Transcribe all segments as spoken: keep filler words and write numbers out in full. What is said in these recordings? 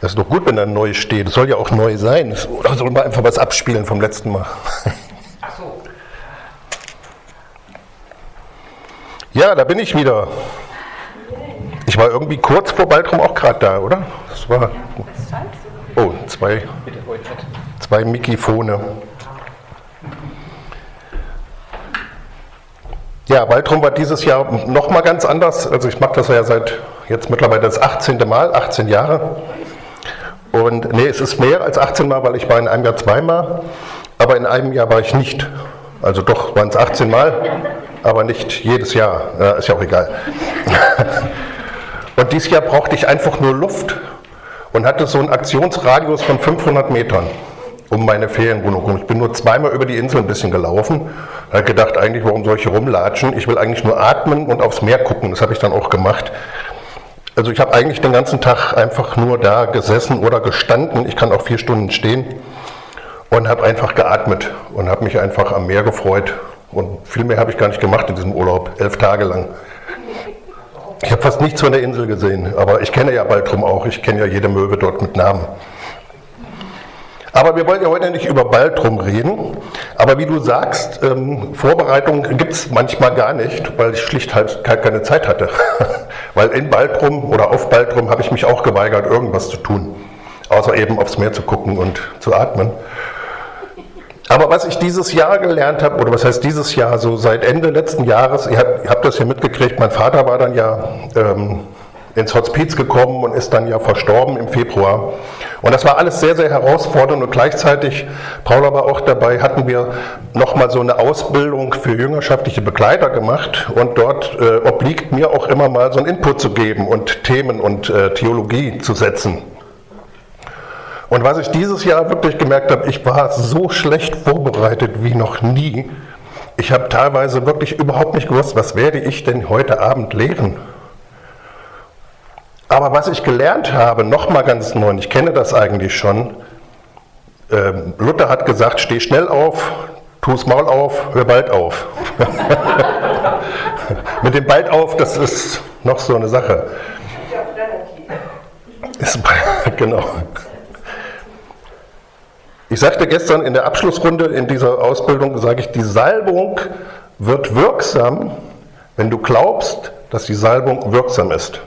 Das ist doch gut, wenn da neu steht. Das soll ja auch neu sein. Oder soll man einfach was abspielen vom letzten Mal? Ach so. Ja, da bin ich wieder. Ich war irgendwie kurz vor Baltrum auch gerade da, oder? Das war. Oh, zwei, zwei Mikrofone. Ja, Baltrum war dieses Jahr nochmal ganz anders. Also ich mache das ja seit jetzt mittlerweile das achtzehnte Mal, achtzehn Jahre. Und nee, es ist mehr als achtzehn Mal, weil ich war in einem Jahr zweimal, aber in einem Jahr war ich nicht. Also doch waren es achtzehn Mal, aber nicht jedes Jahr. Ja, ist ja auch egal. Und dieses Jahr brauchte ich einfach nur Luft und hatte so einen Aktionsradius von fünfhundert Metern um meine Ferienwohnung rum. Ich bin nur zweimal über die Insel ein bisschen gelaufen. Da habe ich gedacht, eigentlich, warum soll ich hier rumlatschen? Ich will eigentlich nur atmen und aufs Meer gucken. Das habe ich dann auch gemacht. Also ich habe eigentlich den ganzen Tag einfach nur da gesessen oder gestanden. Ich kann auch vier Stunden stehen und habe einfach geatmet und habe mich einfach am Meer gefreut. Und viel mehr habe ich gar nicht gemacht in diesem Urlaub, elf Tage lang. Ich habe fast nichts von der Insel gesehen, aber ich kenne ja Baltrum auch. Ich kenne ja jede Möwe dort mit Namen. Aber wir wollen ja heute nicht über Baltrum reden. Aber wie du sagst, ähm, Vorbereitung gibt es manchmal gar nicht, weil ich schlicht halt keine Zeit hatte. Weil in Baltrum oder auf Baltrum habe ich mich auch geweigert, irgendwas zu tun. Außer eben aufs Meer zu gucken und zu atmen. Aber was ich dieses Jahr gelernt habe, oder was heißt dieses Jahr, so seit Ende letzten Jahres, ihr habt, ihr habt das ja mitgekriegt, mein Vater war dann ja ähm, ins Hospiz gekommen und ist dann ja verstorben im Februar. Und das war alles sehr, sehr herausfordernd und gleichzeitig, Paula war auch dabei, hatten wir nochmal so eine Ausbildung für jüngerschaftliche Begleiter gemacht und dort äh, obliegt mir auch immer mal so einen Input zu geben und Themen und äh, Theologie zu setzen. Und was ich dieses Jahr wirklich gemerkt habe, ich war so schlecht vorbereitet wie noch nie. Ich habe teilweise wirklich überhaupt nicht gewusst, was werde ich denn heute Abend lehren. Aber was ich gelernt habe, nochmal ganz neu, und ich kenne das eigentlich schon, ähm, Luther hat gesagt, steh schnell auf, tu's Maul auf, hör bald auf. Mit dem bald auf, das ist noch so eine Sache. Ist, genau. Ich sagte gestern in der Abschlussrunde in dieser Ausbildung, sage ich, die Salbung wird wirksam, wenn du glaubst, dass die Salbung wirksam ist.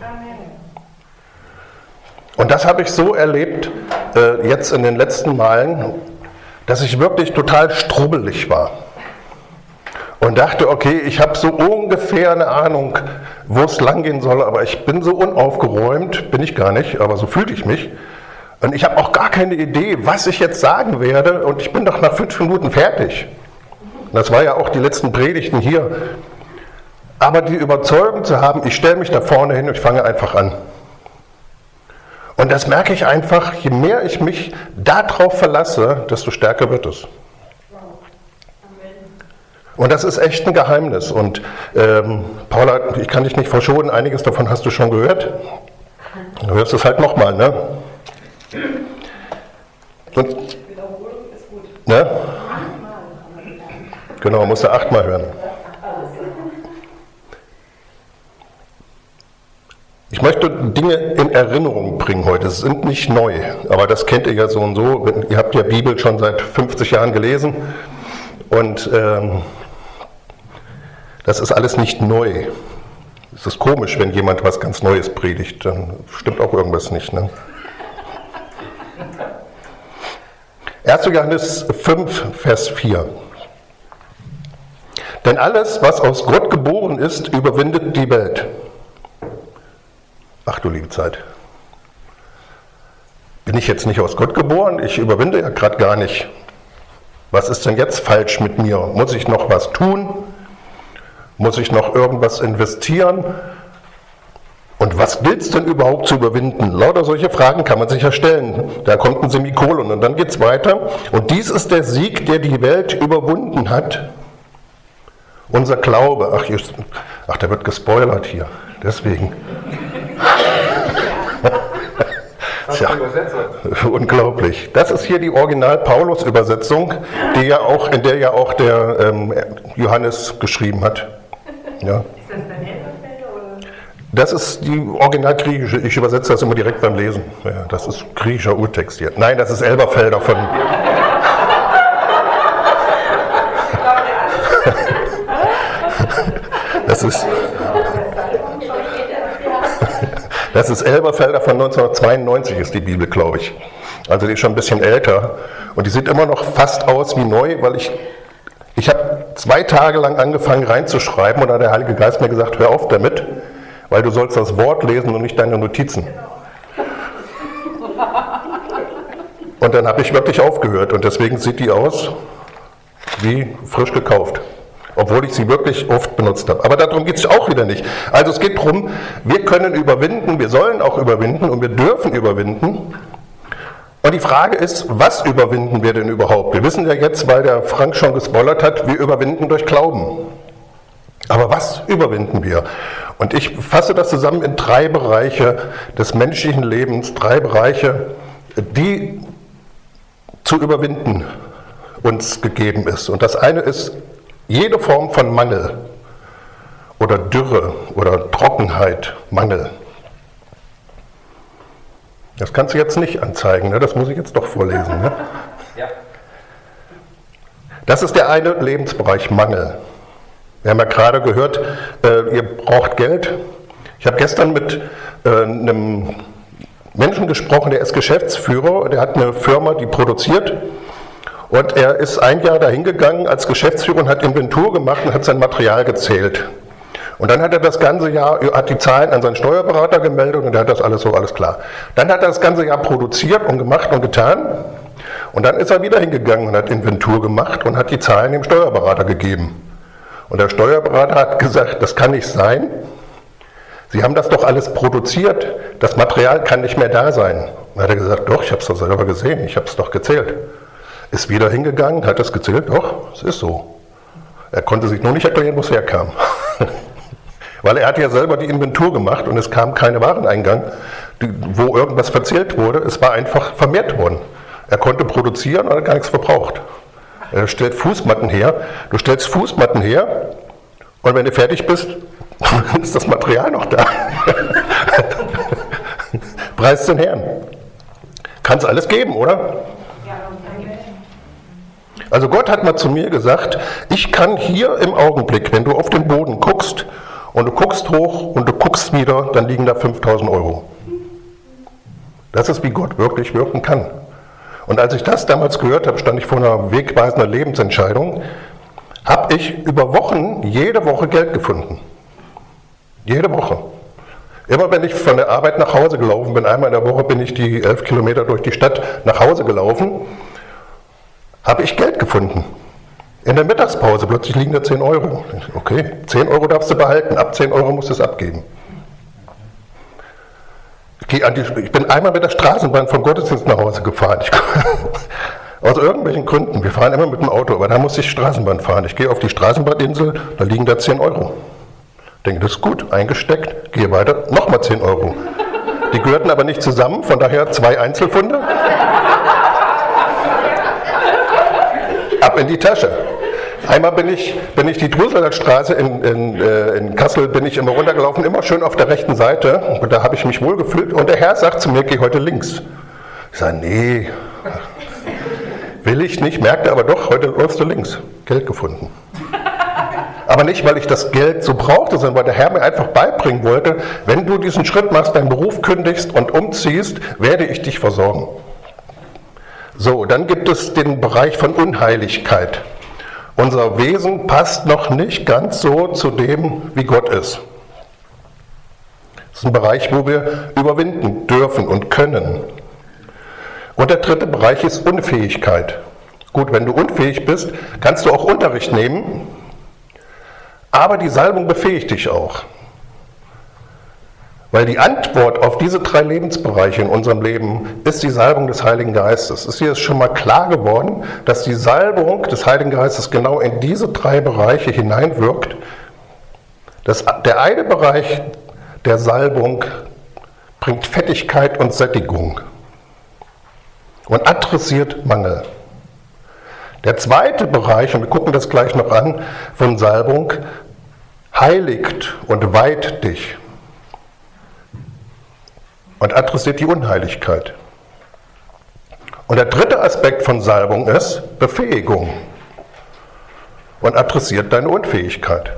Und das habe ich so erlebt, äh, jetzt in den letzten Malen, dass ich wirklich total strubbelig war. Und dachte, okay, ich habe so ungefähr eine Ahnung, wo es lang gehen soll, aber ich bin so unaufgeräumt, bin ich gar nicht, aber so fühlte ich mich. Und ich habe auch gar keine Idee, was ich jetzt sagen werde, und ich bin doch nach fünf Minuten fertig. Das war ja auch die letzten Predigten hier. Aber die Überzeugung zu haben, ich stelle mich da vorne hin und ich fange einfach an. Und das merke ich einfach, je mehr ich mich darauf verlasse, desto stärker wird es. Und das ist echt ein Geheimnis. Und ähm, Paula, ich kann dich nicht verschonen, einiges davon hast du schon gehört. Du hörst es halt nochmal, ne? Und, Wiederholung ist gut. ne? Genau, musst du achtmal hören. Ich möchte Dinge in Erinnerung bringen heute. Sie sind nicht neu, aber das kennt ihr ja so und so. Ihr habt ja Bibel schon seit fünfzig Jahren gelesen und ähm, das ist alles nicht neu. Es ist komisch, wenn jemand was ganz Neues predigt, dann stimmt auch irgendwas nicht. Ne? erster Johannes fünf, Vers vier. Denn alles, was aus Gott geboren ist, überwindet die Welt. Ach du liebe Zeit. Bin ich jetzt nicht aus Gott geboren? Ich überwinde ja gerade gar nicht. Was ist denn jetzt falsch mit mir? Muss ich noch was tun? Muss ich noch irgendwas investieren? Und was gilt es denn überhaupt zu überwinden? Lauter solche Fragen kann man sich ja stellen. Da kommt ein Semikolon und dann geht es weiter. Und dies ist der Sieg, der die Welt überwunden hat. Unser Glaube. Ach, just, ach, der wird gespoilert hier. Deswegen. Tja, unglaublich. Das ist hier die Original-Paulus-Übersetzung, die ja auch, in der ja auch der ähm, Johannes geschrieben hat. Ja. Ist das dein Elberfelder oder? Das ist die original griechische, ich übersetze das immer direkt beim Lesen. Ja, das ist griechischer Urtext hier. Nein, das ist Elberfelder von... Das ist... Das ist Elberfelder von neunzehnhundertzweiundneunzig ist die Bibel, glaube ich. Also die ist schon ein bisschen älter. Und die sieht immer noch fast aus wie neu, weil ich... Ich habe zwei Tage lang angefangen reinzuschreiben und da hat der Heilige Geist mir gesagt, hör auf damit, weil du sollst das Wort lesen und nicht deine Notizen. Und dann habe ich wirklich aufgehört und deswegen sieht die aus wie frisch gekauft. Obwohl ich sie wirklich oft benutzt habe. Aber darum geht es auch wieder nicht. Also es geht darum, wir können überwinden, wir sollen auch überwinden und wir dürfen überwinden. Und die Frage ist, was überwinden wir denn überhaupt? Wir wissen ja jetzt, weil der Frank schon gespoilert hat, wir überwinden durch Glauben. Aber was überwinden wir? Und ich fasse das zusammen in drei Bereiche des menschlichen Lebens, drei Bereiche, die zu überwinden uns gegeben ist. Und das eine ist jede Form von Mangel oder Dürre oder Trockenheit, Mangel. Das kannst du jetzt nicht anzeigen, ne? Das muss ich jetzt doch vorlesen. Ne? Ja. Das ist der eine Lebensbereich, Mangel. Wir haben ja gerade gehört, äh, ihr braucht Geld. Ich habe gestern mit äh, einem Menschen gesprochen, der ist Geschäftsführer, der hat eine Firma, die produziert. Und er ist ein Jahr dahin gegangen als Geschäftsführer und hat Inventur gemacht und hat sein Material gezählt. Und dann hat er das ganze Jahr, hat die Zahlen an seinen Steuerberater gemeldet und er hat das alles so, alles klar. Dann hat er das ganze Jahr produziert und gemacht und getan. Und dann ist er wieder hingegangen und hat Inventur gemacht und hat die Zahlen dem Steuerberater gegeben. Und der Steuerberater hat gesagt, das kann nicht sein. Sie haben das doch alles produziert. Das Material kann nicht mehr da sein. Dann hat er gesagt, doch, ich habe es doch selber gesehen, ich habe es doch gezählt. Ist wieder hingegangen, hat es gezählt, doch, es ist so. Er konnte sich nur nicht erklären, wo es herkam. Weil er hat ja selber die Inventur gemacht und es kam keine Wareneingang, wo irgendwas verzählt wurde. Es war einfach vermehrt worden. Er konnte produzieren und hat gar nichts verbraucht. Er stellt Fußmatten her. Du stellst Fußmatten her und wenn du fertig bist, ist das Material noch da. Preis den Herrn. Kann es alles geben, oder? Also Gott hat mal zu mir gesagt, ich kann hier im Augenblick, wenn du auf den Boden guckst und du guckst hoch und du guckst wieder, dann liegen da fünftausend Euro. Das ist, wie Gott wirklich wirken kann. Und als ich das damals gehört habe, stand ich vor einer wegweisenden Lebensentscheidung, habe ich über Wochen, jede Woche Geld gefunden. Jede Woche. Immer wenn ich von der Arbeit nach Hause gelaufen bin, einmal in der Woche bin ich die elf Kilometer durch die Stadt nach Hause gelaufen, habe ich Geld gefunden. In der Mittagspause plötzlich liegen da zehn Euro. Okay, zehn Euro darfst du behalten, ab zehn Euro musst du es abgeben. Ich, gehe an die, ich bin einmal mit der Straßenbahn vom Gottesdienst nach Hause gefahren. Ich, aus irgendwelchen Gründen. Wir fahren immer mit dem Auto, aber da muss ich Straßenbahn fahren. Ich gehe auf die Straßenbahninsel, da liegen da zehn Euro. Ich denke, das ist gut, eingesteckt, gehe weiter, nochmal zehn Euro. Die gehörten aber nicht zusammen, von daher zwei Einzelfunde. Ab in die Tasche. Einmal bin ich, bin ich die Drusseler Straße in, in, äh, in Kassel, bin ich immer runtergelaufen, immer schön auf der rechten Seite. Und da habe ich mich wohl gefühlt. Und der Herr sagt zu mir, geh heute links. Ich sage, nee, will ich nicht, merkte aber doch, heute läufst du links. Geld gefunden. Aber nicht, weil ich das Geld so brauchte, sondern weil der Herr mir einfach beibringen wollte, wenn du diesen Schritt machst, deinen Beruf kündigst und umziehst, werde ich dich versorgen. So, dann gibt es den Bereich von Unheiligkeit. Unser Wesen passt noch nicht ganz so zu dem, wie Gott ist. Das ist ein Bereich, wo wir überwinden dürfen und können. Und der dritte Bereich ist Unfähigkeit. Gut, wenn du unfähig bist, kannst du auch Unterricht nehmen, aber die Salbung befähigt dich auch. Weil die Antwort auf diese drei Lebensbereiche in unserem Leben ist die Salbung des Heiligen Geistes. Es ist hier schon mal klar geworden, dass die Salbung des Heiligen Geistes genau in diese drei Bereiche hineinwirkt. Das, der eine Bereich der Salbung bringt Fettigkeit und Sättigung und adressiert Mangel. Der zweite Bereich, und wir gucken das gleich noch an, von Salbung, heiligt und weiht dich. und adressiert die Unheiligkeit. Und der dritte Aspekt von Salbung ist Befähigung und adressiert deine Unfähigkeit.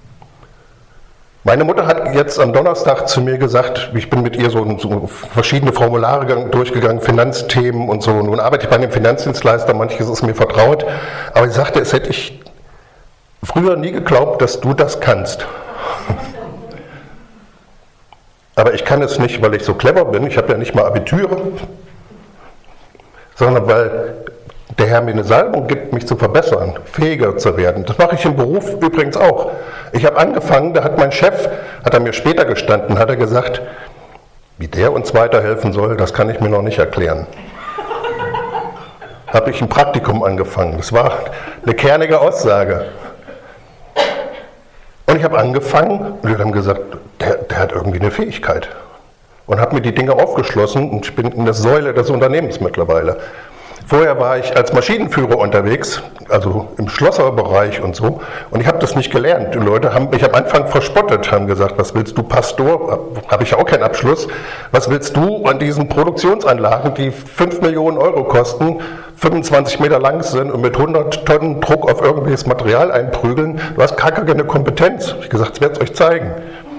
Meine Mutter hat jetzt am Donnerstag zu mir gesagt, ich bin mit ihr so, so verschiedene Formulare durchgegangen, Finanzthemen und so. Nun arbeite ich bei einem Finanzdienstleister, manches ist mir vertraut, aber sie sagte, es hätte ich früher nie geglaubt, dass du das kannst. Aber ich kann es nicht, weil ich so clever bin, ich habe ja nicht mal Abitur, sondern weil der Herr mir eine Salbung gibt, mich zu verbessern, fähiger zu werden. Das mache ich im Beruf übrigens auch. Ich habe angefangen, da hat mein Chef, hat er mir später gestanden, hat er gesagt, wie der uns weiterhelfen soll, das kann ich mir noch nicht erklären. Habe ich ein Praktikum angefangen. Das war eine kernige Aussage. Und ich habe angefangen und wir haben gesagt, der, der hat irgendwie eine Fähigkeit. Und habe mir die Dinge aufgeschlossen und ich bin in der Säule des Unternehmens mittlerweile. Vorher war ich als Maschinenführer unterwegs, also im Schlosserbereich und so, und ich habe das nicht gelernt. Die Leute haben mich am Anfang verspottet, haben gesagt, was willst du, Pastor? Habe ich ja auch keinen Abschluss. Was willst du an diesen Produktionsanlagen, die fünf Millionen Euro kosten, fünfundzwanzig Meter lang sind und mit hundert Tonnen Druck auf irgendwelches Material einprügeln? Du hast gar keine Kompetenz. Ich habe gesagt, ich werde es euch zeigen.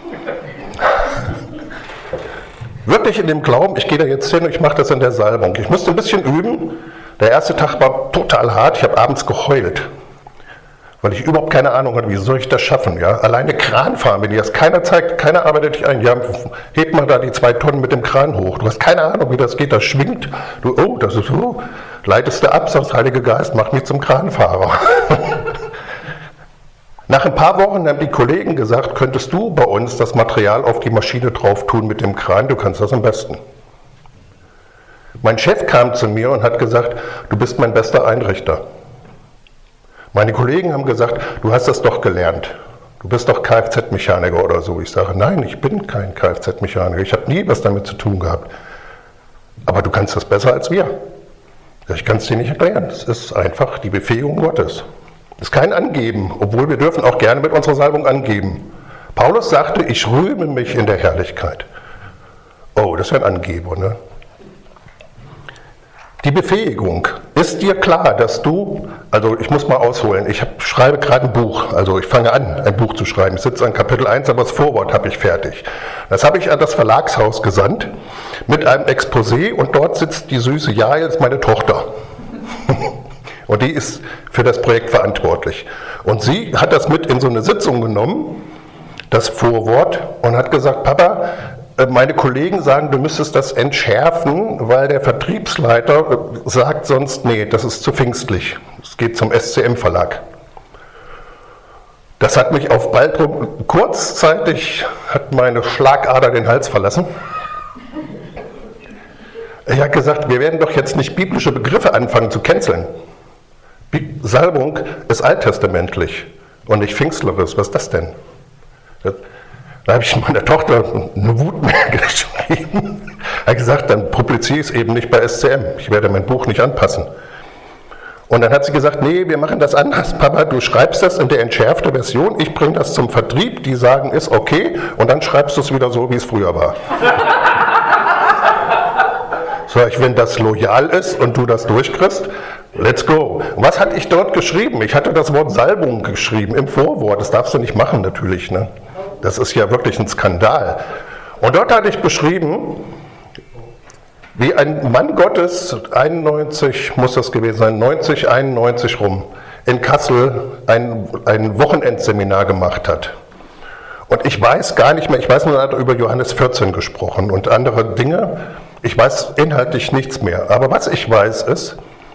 Wirklich in dem Glauben, ich gehe da jetzt hin und ich mache das in der Salbung. Ich musste ein bisschen üben. Der erste Tag war total hart. Ich habe abends geheult, weil ich überhaupt keine Ahnung hatte, wie soll ich das schaffen. Ja? Alleine Kran fahren, wenn dir das keiner zeigt, keiner arbeitet dich ein. Ja, heb mal da die zwei Tonnen mit dem Kran hoch. Du hast keine Ahnung, wie das geht. Das schwingt. Du, oh, das ist so. Leitest du ab, sagst, Heilige Geist, mach mich zum Kranfahrer. Nach ein paar Wochen haben die Kollegen gesagt, könntest du bei uns das Material auf die Maschine drauf tun mit dem Kran, du kannst das am besten. Mein Chef kam zu mir und hat gesagt, du bist mein bester Einrichter. Meine Kollegen haben gesagt, du hast das doch gelernt. Du bist doch Kfz-Mechaniker oder so. Ich sage, nein, ich bin kein Kfz-Mechaniker. Ich habe nie was damit zu tun gehabt. Aber du kannst das besser als wir. Ich kann es dir nicht erklären. Es ist einfach die Befähigung Gottes. Es ist kein Angeben, obwohl wir dürfen auch gerne mit unserer Salbung angeben. Paulus sagte, ich rühme mich in der Herrlichkeit. Oh, das ist ein Angeber, ne? Die Befähigung. Ist dir klar, dass du, also ich muss mal ausholen, ich hab, schreibe gerade ein Buch, also ich fange an, ein Buch zu schreiben. Ich sitze an Kapitel eins, aber das Vorwort habe ich fertig. Das habe ich an das Verlagshaus gesandt mit einem Exposé und dort sitzt die süße Jael, ist meine Tochter. Und die ist für das Projekt verantwortlich. Und sie hat das mit in so eine Sitzung genommen, das Vorwort, und hat gesagt, Papa, meine Kollegen sagen, du müsstest das entschärfen, weil der Vertriebsleiter sagt sonst, nee, das ist zu pfingstlich. Es geht zum S C M-Verlag. Das hat mich auf Baltrum, kurzzeitig hat meine Schlagader den Hals verlassen. Ich habe gesagt, wir werden doch jetzt nicht biblische Begriffe anfangen zu canceln. Salbung ist alttestamentlich und nicht pfingstleres. Was ist das denn? Da habe ich meiner Tochter eine Wutmail geschrieben. Er hat gesagt, dann publiziere ich es eben nicht bei S C M. Ich werde mein Buch nicht anpassen. Und dann hat sie gesagt, nee, wir machen das anders. Papa, du schreibst das in der entschärften Version, ich bringe das zum Vertrieb, die sagen, ist okay, und dann schreibst du es wieder so, wie es früher war. Sag ich, wenn das loyal ist und du das durchkriegst, let's go. Und was hatte ich dort geschrieben? Ich hatte das Wort Salbung geschrieben im Vorwort. Das darfst du nicht machen natürlich, ne? Das ist ja wirklich ein Skandal. Und dort hatte ich beschrieben, wie ein Mann Gottes, einundneunzig muss das gewesen sein, neunzig, einundneunzig rum, in Kassel ein, ein Wochenendseminar gemacht hat. Und ich weiß gar nicht mehr, ich weiß nur, er hat über Johannes vierzehn gesprochen und andere Dinge. Ich weiß inhaltlich nichts mehr. Aber was ich weiß ist,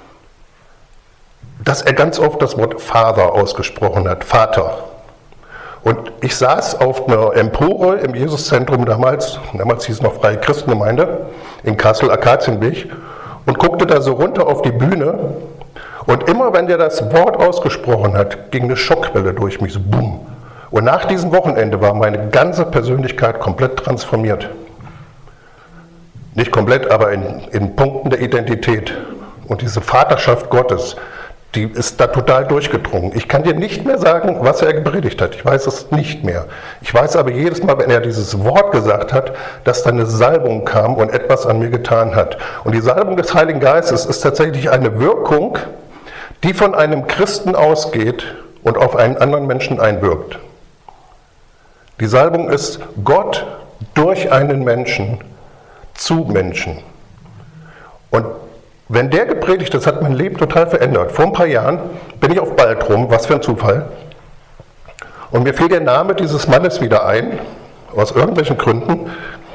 dass er ganz oft das Wort Vater ausgesprochen hat, Vater. Und ich saß auf einer Empore im Jesuszentrum damals, damals hieß es noch Freie Christengemeinde, in Kassel, Akazienweg, und guckte da so runter auf die Bühne. Und immer wenn der das Wort ausgesprochen hat, ging eine Schockwelle durch mich, so bumm. Und nach diesem Wochenende war meine ganze Persönlichkeit komplett transformiert. Nicht komplett, aber in, in Punkten der Identität. Und diese Vaterschaft Gottes, die ist da total durchgedrungen. Ich kann dir nicht mehr sagen, was er gepredigt hat. Ich weiß es nicht mehr. Ich weiß aber jedes Mal, wenn er dieses Wort gesagt hat, dass da eine Salbung kam und etwas an mir getan hat. Und die Salbung des Heiligen Geistes ist tatsächlich eine Wirkung, die von einem Christen ausgeht und auf einen anderen Menschen einwirkt. Die Salbung ist Gott durch einen Menschen zu Menschen. Und wenn der gepredigt ist, hat mein Leben total verändert. Vor ein paar Jahren bin ich auf Baltrum, was für ein Zufall. Und mir fiel der Name dieses Mannes wieder ein, aus irgendwelchen Gründen.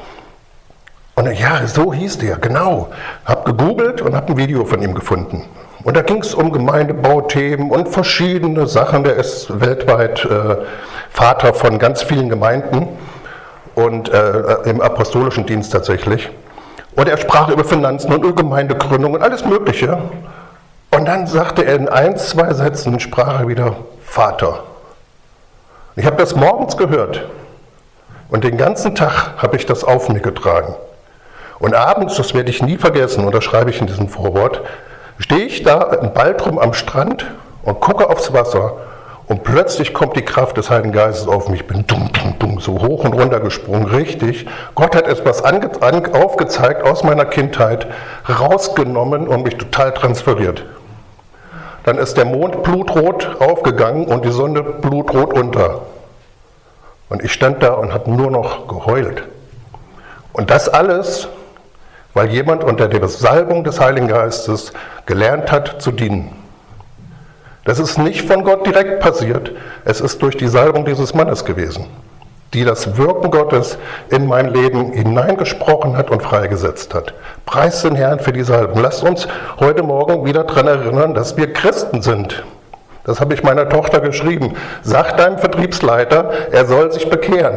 Und ja, so hieß der, genau. Hab gegoogelt und habe ein Video von ihm gefunden. Und da ging es um Gemeindebauthemen und verschiedene Sachen. Der ist weltweit äh, Vater von ganz vielen Gemeinden und äh, im apostolischen Dienst tatsächlich. Und er sprach über Finanzen und über Gemeindegründung und alles Mögliche. Und dann sagte er in ein, zwei Sätzen, sprach er wieder Vater. Ich habe das morgens gehört und den ganzen Tag habe ich das auf mir getragen. Und abends, das werde ich nie vergessen, und das schreibe ich in diesem Vorwort, stehe ich da in Baltrum am Strand und gucke aufs Wasser und plötzlich kommt die Kraft des Heiligen Geistes auf mich. Ich bin dumm, dumm, dumm, so hoch und runter gesprungen, richtig. Gott hat etwas ange- an- aufgezeigt aus meiner Kindheit, rausgenommen und mich total transferiert. Dann ist der Mond blutrot aufgegangen und die Sonne blutrot unter. Und ich stand da und habe nur noch geheult. Und das alles, weil jemand unter der Salbung des Heiligen Geistes gelernt hat zu dienen. Das ist nicht von Gott direkt passiert, es ist durch die Salbung dieses Mannes gewesen, die das Wirken Gottes in mein Leben hineingesprochen hat und freigesetzt hat. Preis den Herrn für die Salbung. Lasst uns heute Morgen wieder daran erinnern, dass wir Christen sind. Das habe ich meiner Tochter geschrieben. Sag deinem Vertriebsleiter, er soll sich bekehren.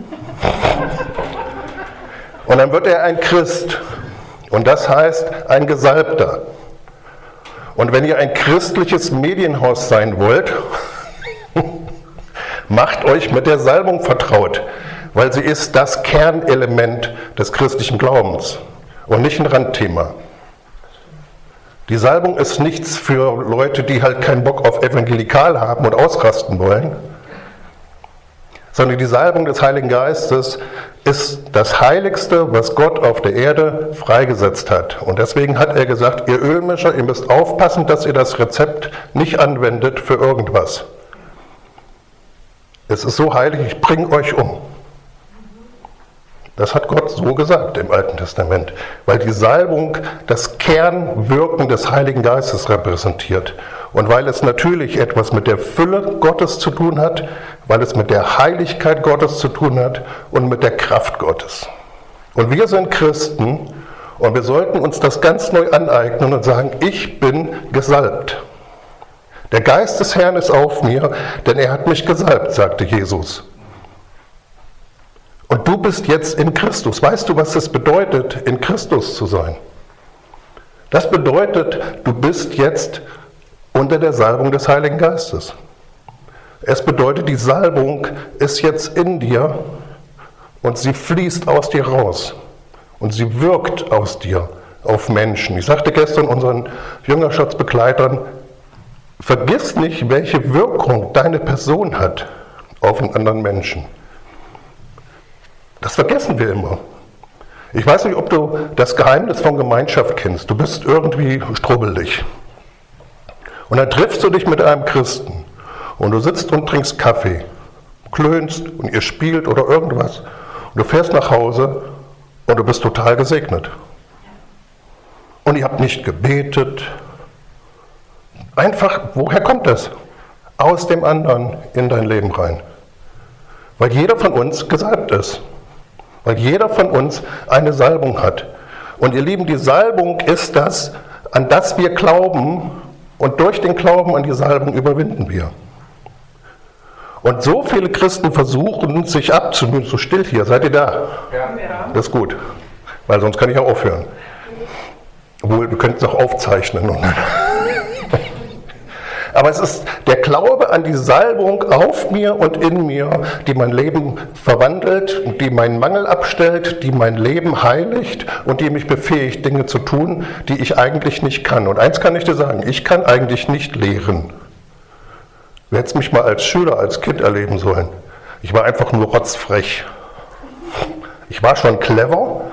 Und dann wird er ein Christ. Und das heißt ein Gesalbter. Und wenn ihr ein christliches Medienhaus sein wollt, macht euch mit der Salbung vertraut, weil sie ist das Kernelement des christlichen Glaubens und nicht ein Randthema. Die Salbung ist nichts für Leute, die halt keinen Bock auf Evangelikal haben und ausrasten wollen, sondern die Salbung des Heiligen Geistes ist das Heiligste, was Gott auf der Erde freigesetzt hat. Und deswegen hat er gesagt, ihr Ölmischer, ihr müsst aufpassen, dass ihr das Rezept nicht anwendet für irgendwas. Es ist so heilig, ich bringe euch um. Das hat Gott so gesagt im Alten Testament, weil die Salbung das Kernwirken des Heiligen Geistes repräsentiert. Und weil es natürlich etwas mit der Fülle Gottes zu tun hat, weil es mit der Heiligkeit Gottes zu tun hat und mit der Kraft Gottes. Und wir sind Christen und wir sollten uns das ganz neu aneignen und sagen, ich bin gesalbt. Der Geist des Herrn ist auf mir, denn er hat mich gesalbt, sagte Jesus. Und du bist jetzt in Christus. Weißt du, was es bedeutet, in Christus zu sein? Das bedeutet, du bist jetzt unter der Salbung des Heiligen Geistes. Es bedeutet, die Salbung ist jetzt in dir und sie fließt aus dir raus. Und sie wirkt aus dir auf Menschen. Ich sagte gestern unseren Jüngerschaftsbegleitern, vergiss nicht, welche Wirkung deine Person hat auf einen anderen Menschen. Das vergessen wir immer. Ich weiß nicht, ob du das Geheimnis von Gemeinschaft kennst. Du bist irgendwie strubbelig. Und dann triffst du dich mit einem Christen und du sitzt und trinkst Kaffee, klönst und ihr spielt oder irgendwas. Und du fährst nach Hause und du bist total gesegnet. Und ihr habt nicht gebetet. Einfach, woher kommt das? Aus dem anderen in dein Leben rein. Weil jeder von uns gesalbt ist. Weil jeder von uns eine Salbung hat. Und ihr Lieben, die Salbung ist das, an das wir glauben, und durch den Glauben an die Salbung überwinden wir. Und so viele Christen versuchen, sich abzumühen. So still hier, seid ihr da? Ja. Das ist gut, weil sonst kann ich auch aufhören. Obwohl, wir könnten es auch aufzeichnen. Aber es ist der Glaube an die Salbung auf mir und in mir, die mein Leben verwandelt, die meinen Mangel abstellt, die mein Leben heiligt und die mich befähigt, Dinge zu tun, die ich eigentlich nicht kann. Und eins kann ich dir sagen, ich kann eigentlich nicht lehren. Du hättest mich mal als Schüler, als Kind erleben sollen. Ich war einfach nur rotzfrech. Ich war schon clever,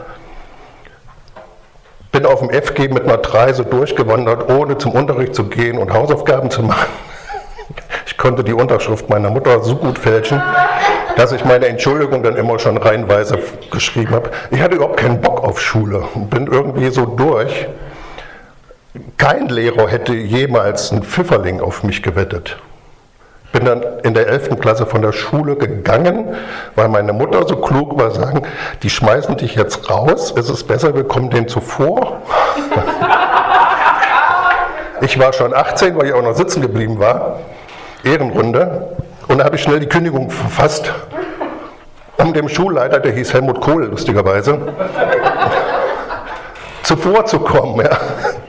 bin auf dem F G mit einer drei so durchgewandert, ohne zum Unterricht zu gehen und Hausaufgaben zu machen. Ich konnte die Unterschrift meiner Mutter so gut fälschen, dass ich meine Entschuldigung dann immer schon reihenweise geschrieben habe. Ich hatte überhaupt keinen Bock auf Schule und bin irgendwie so durch. Kein Lehrer hätte jemals einen Pfifferling auf mich gewettet. Bin dann in der elften Klasse von der Schule gegangen, weil meine Mutter so klug war, sagen, die schmeißen dich jetzt raus, es ist besser, wir kommen denen zuvor. Ich war schon achtzehn, weil ich auch noch sitzen geblieben war, Ehrenrunde, und da habe ich schnell die Kündigung verfasst, um dem Schulleiter, der hieß Helmut Kohl, lustigerweise, zuvorzukommen. Ja.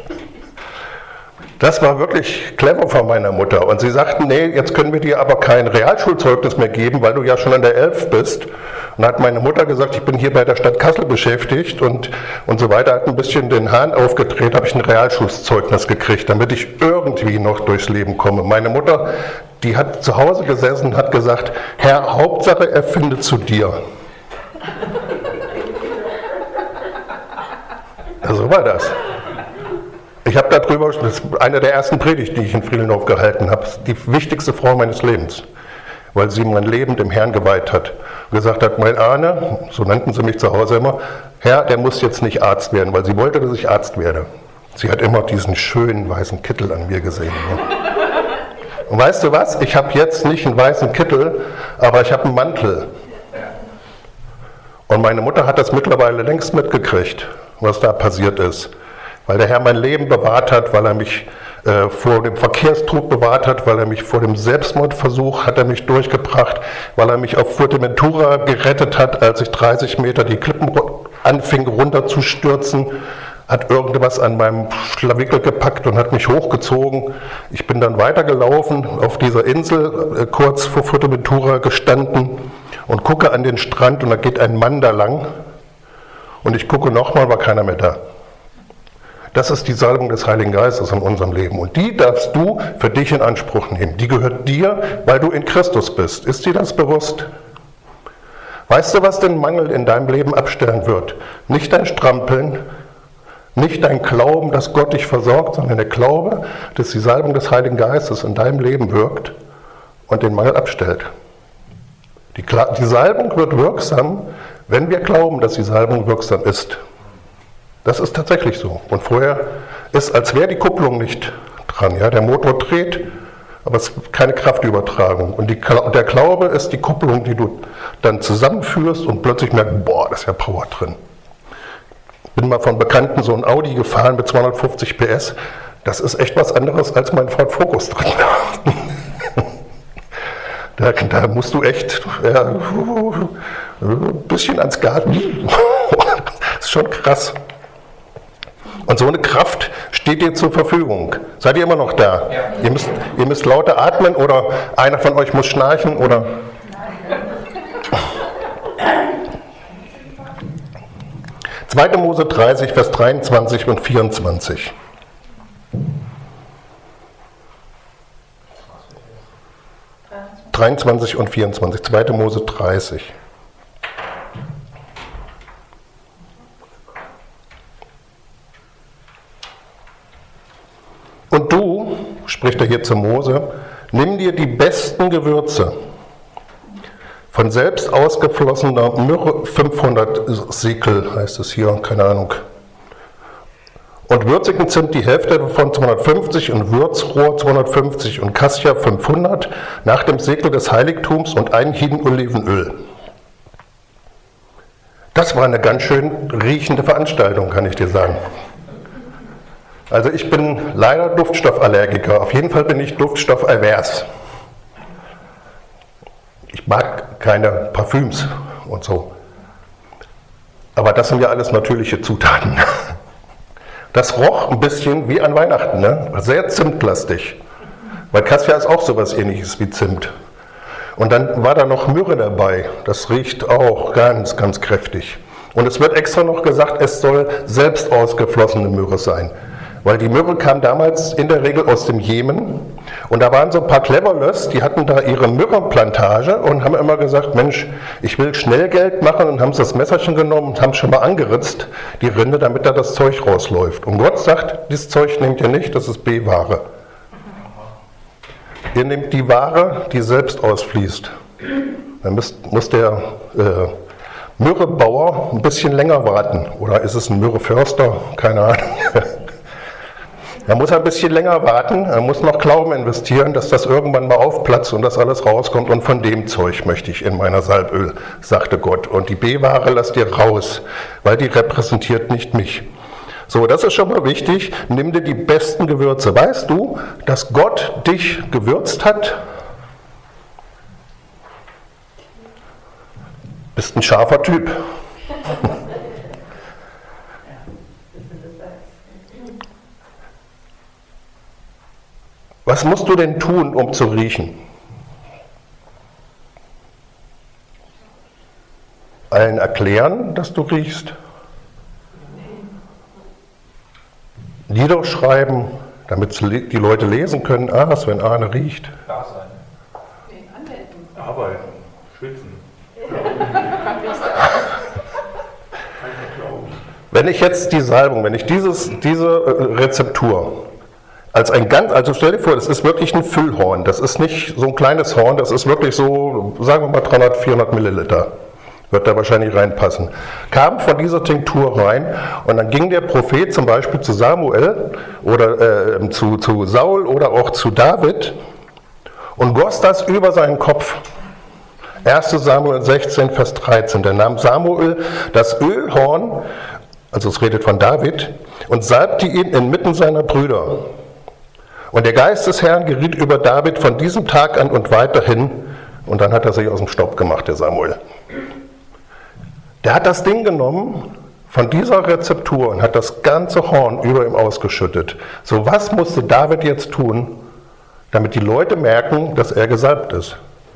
Das war wirklich clever von meiner Mutter. Und sie sagten, nee, jetzt können wir dir aber kein Realschulzeugnis mehr geben, weil du ja schon an der elf bist. Und dann hat meine Mutter gesagt, ich bin hier bei der Stadt Kassel beschäftigt und, und so weiter, hat ein bisschen den Hahn aufgedreht, habe ich ein Realschulzeugnis gekriegt, damit ich irgendwie noch durchs Leben komme. Meine Mutter, die hat zu Hause gesessen und hat gesagt, Herr, Hauptsache er findet zu dir. Ja, so war das. Ich habe darüber, das ist eine der ersten Predigten, die ich in Friedelndorf gehalten habe, die wichtigste Frau meines Lebens, weil sie mein Leben dem Herrn geweiht hat und gesagt hat, mein Ahne, so nannten sie mich zu Hause immer, Herr, der muss jetzt nicht Arzt werden, weil sie wollte, dass ich Arzt werde. Sie hat immer diesen schönen weißen Kittel an mir gesehen. Ne? Und weißt du was, ich habe jetzt nicht einen weißen Kittel, aber ich habe einen Mantel. Und meine Mutter hat das mittlerweile längst mitgekriegt, was da passiert ist. Weil der Herr mein Leben bewahrt hat, weil er mich äh, vor dem Verkehrstod bewahrt hat, weil er mich vor dem Selbstmordversuch hat er mich durchgebracht, weil er mich auf Fuerteventura gerettet hat, als ich dreißig Meter die Klippen anfing runterzustürzen, hat irgendwas an meinem Schlawickel gepackt und hat mich hochgezogen. Ich bin dann weitergelaufen, auf dieser Insel, äh, kurz vor Fuerteventura gestanden und gucke an den Strand und da geht ein Mann da lang und ich gucke nochmal, war keiner mehr da. Das ist die Salbung des Heiligen Geistes in unserem Leben. Und die darfst du für dich in Anspruch nehmen. Die gehört dir, weil du in Christus bist. Ist dir das bewusst? Weißt du, was den Mangel in deinem Leben abstellen wird? Nicht dein Strampeln, nicht dein Glauben, dass Gott dich versorgt, sondern der Glaube, dass die Salbung des Heiligen Geistes in deinem Leben wirkt und den Mangel abstellt. Die, die Salbung wird wirksam, wenn wir glauben, dass die Salbung wirksam ist. Das ist tatsächlich so. Und vorher ist, als wäre die Kupplung nicht dran. Ja? Der Motor dreht, aber es ist keine Kraftübertragung. Und die, der Glaube ist die Kupplung, die du dann zusammenführst und plötzlich merkst, boah, da ist ja Power drin. Ich bin mal von Bekannten so ein Audi gefahren mit zweihundertfünfzig P S. Das ist echt was anderes, als mein Ford Focus drin. da, da musst du echt ja, ein bisschen ans Gas. Das ist schon krass. Und so eine Kraft steht dir zur Verfügung. Seid ihr immer noch da? Ja. Ihr müsst, ihr müsst lauter atmen oder einer von euch muss schnarchen oder... zweite Mose dreißig, Vers dreiundzwanzig und vierundzwanzig. dreiundzwanzig und vierundzwanzig. zweite Mose dreißig. Und du, spricht er hier zu Mose, nimm dir die besten Gewürze, von selbst ausgeflossener Myrrhe, fünfhundert Sekel heißt es hier, keine Ahnung. Und würzigen Zimt die Hälfte davon zweihundertfünfzig und Würzrohr zweihundertfünfzig und Kassia fünfhundert nach dem Sekel des Heiligtums und ein Hin Olivenöl. Das war eine ganz schön riechende Veranstaltung, kann ich dir sagen. Also ich bin leider Duftstoffallergiker, auf jeden Fall bin ich duftstoffavers. Ich mag keine Parfüms und so. Aber das sind ja alles natürliche Zutaten. Das roch ein bisschen wie an Weihnachten, ne? Sehr zimtlastig. Weil Cassia ist auch sowas ähnliches wie Zimt. Und dann war da noch Myrrhe dabei. Das riecht auch ganz, ganz kräftig. Und es wird extra noch gesagt, es soll selbst ausgeflossene Myrrhe sein. Weil die Myrrhe kam damals in der Regel aus dem Jemen. Und da waren so ein paar Cleverlers, die hatten da ihre Myrrhenplantage und haben immer gesagt, Mensch, ich will schnell Geld machen, und haben das Messerchen genommen und haben schon mal angeritzt, die Rinde, damit da das Zeug rausläuft. Und Gott sagt, dieses Zeug nehmt ihr nicht, das ist B-Ware. Ihr nehmt die Ware, die selbst ausfließt. Dann müsst, muss der äh, Myrrhebauer ein bisschen länger warten. Oder ist es ein Myrrheförster? Keine Ahnung. Er muss ein bisschen länger warten, er muss noch Glauben investieren, dass das irgendwann mal aufplatzt und das alles rauskommt. Und von dem Zeug möchte ich in meiner Salböl, sagte Gott. Und die B-Ware lasst ihr raus, weil die repräsentiert nicht mich. So, das ist schon mal wichtig. Nimm dir die besten Gewürze. Weißt du, dass Gott dich gewürzt hat? Bist ein scharfer Typ. Was musst du denn tun, um zu riechen? Allen erklären, dass du riechst? Lieder schreiben, damit die Leute lesen können, ah, Sven Arne riecht. Da sein. Arbeiten, schwitzen. Wenn ich jetzt die Salbung, wenn ich dieses, diese Rezeptur als ein ganz, also stell dir vor, das ist wirklich ein Füllhorn, das ist nicht so ein kleines Horn, das ist wirklich so, sagen wir mal dreihundert, vierhundert Milliliter. Wird da wahrscheinlich reinpassen. Kam von dieser Tinktur rein und dann ging der Prophet zum Beispiel zu Samuel oder äh, zu, zu Saul oder auch zu David und goss das über seinen Kopf. erster Samuel sechzehn, Vers dreizehn. Da nahm Samuel das Ölhorn, also es redet von David, und salbte ihn inmitten seiner Brüder. Und der Geist des Herrn geriet über David von diesem Tag an und weiterhin. Und dann hat er sich aus dem Staub gemacht, der Samuel. Der hat das Ding genommen von dieser Rezeptur und hat das ganze Horn über ihm ausgeschüttet. So, was musste David jetzt tun, damit die Leute merken, dass er gesalbt ist?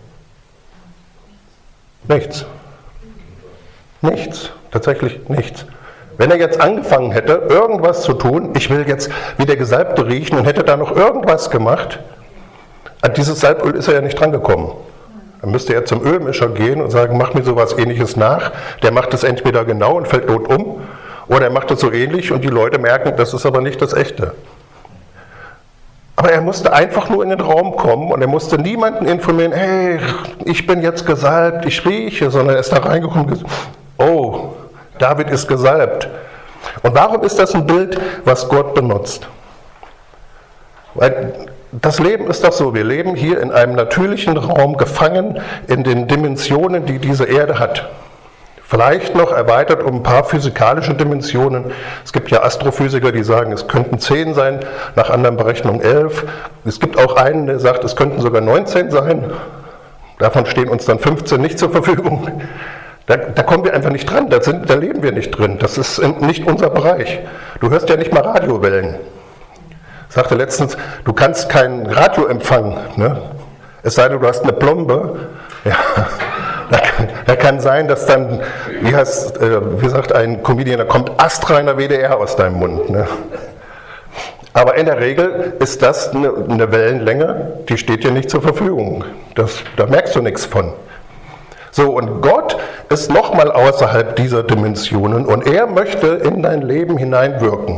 Nichts. Nichts. Tatsächlich nichts. Wenn er jetzt angefangen hätte, irgendwas zu tun, ich will jetzt wie der Gesalbte riechen und hätte da noch irgendwas gemacht, an dieses Salböl ist er ja nicht drangekommen. Dann müsste er zum Ölmischer gehen und sagen, mach mir sowas Ähnliches nach. Der macht es entweder genau und fällt tot um, oder er macht es so ähnlich und die Leute merken, das ist aber nicht das Echte. Aber er musste einfach nur in den Raum kommen und er musste niemanden informieren, hey, ich bin jetzt gesalbt, ich rieche, sondern er ist da reingekommen und gesagt, oh, David ist gesalbt. Und warum ist das ein Bild, was Gott benutzt? Weil das Leben ist doch so, wir leben hier in einem natürlichen Raum, gefangen in den Dimensionen, die diese Erde hat. Vielleicht noch erweitert um ein paar physikalische Dimensionen. Es gibt ja Astrophysiker, die sagen, es könnten zehn sein, nach anderen Berechnungen elf. Es gibt auch einen, der sagt, es könnten sogar neunzehn sein. Davon stehen uns dann fünfzehn nicht zur Verfügung. Da, da kommen wir einfach nicht dran, da, sind, da leben wir nicht drin. Das ist nicht unser Bereich. Du hörst ja nicht mal Radiowellen. Ich sagte letztens, du kannst kein Radio empfangen, ne? Es sei denn, du hast eine Plombe. Ja, da, kann, da kann sein, dass dann, wie, heißt, äh, wie sagt ein Comedian, da kommt astreiner W D R aus deinem Mund. Ne? Aber in der Regel ist das eine, eine Wellenlänge, die steht dir nicht zur Verfügung. Das, da merkst du nichts von. So, und Gott ist nochmal außerhalb dieser Dimensionen und er möchte in dein Leben hineinwirken.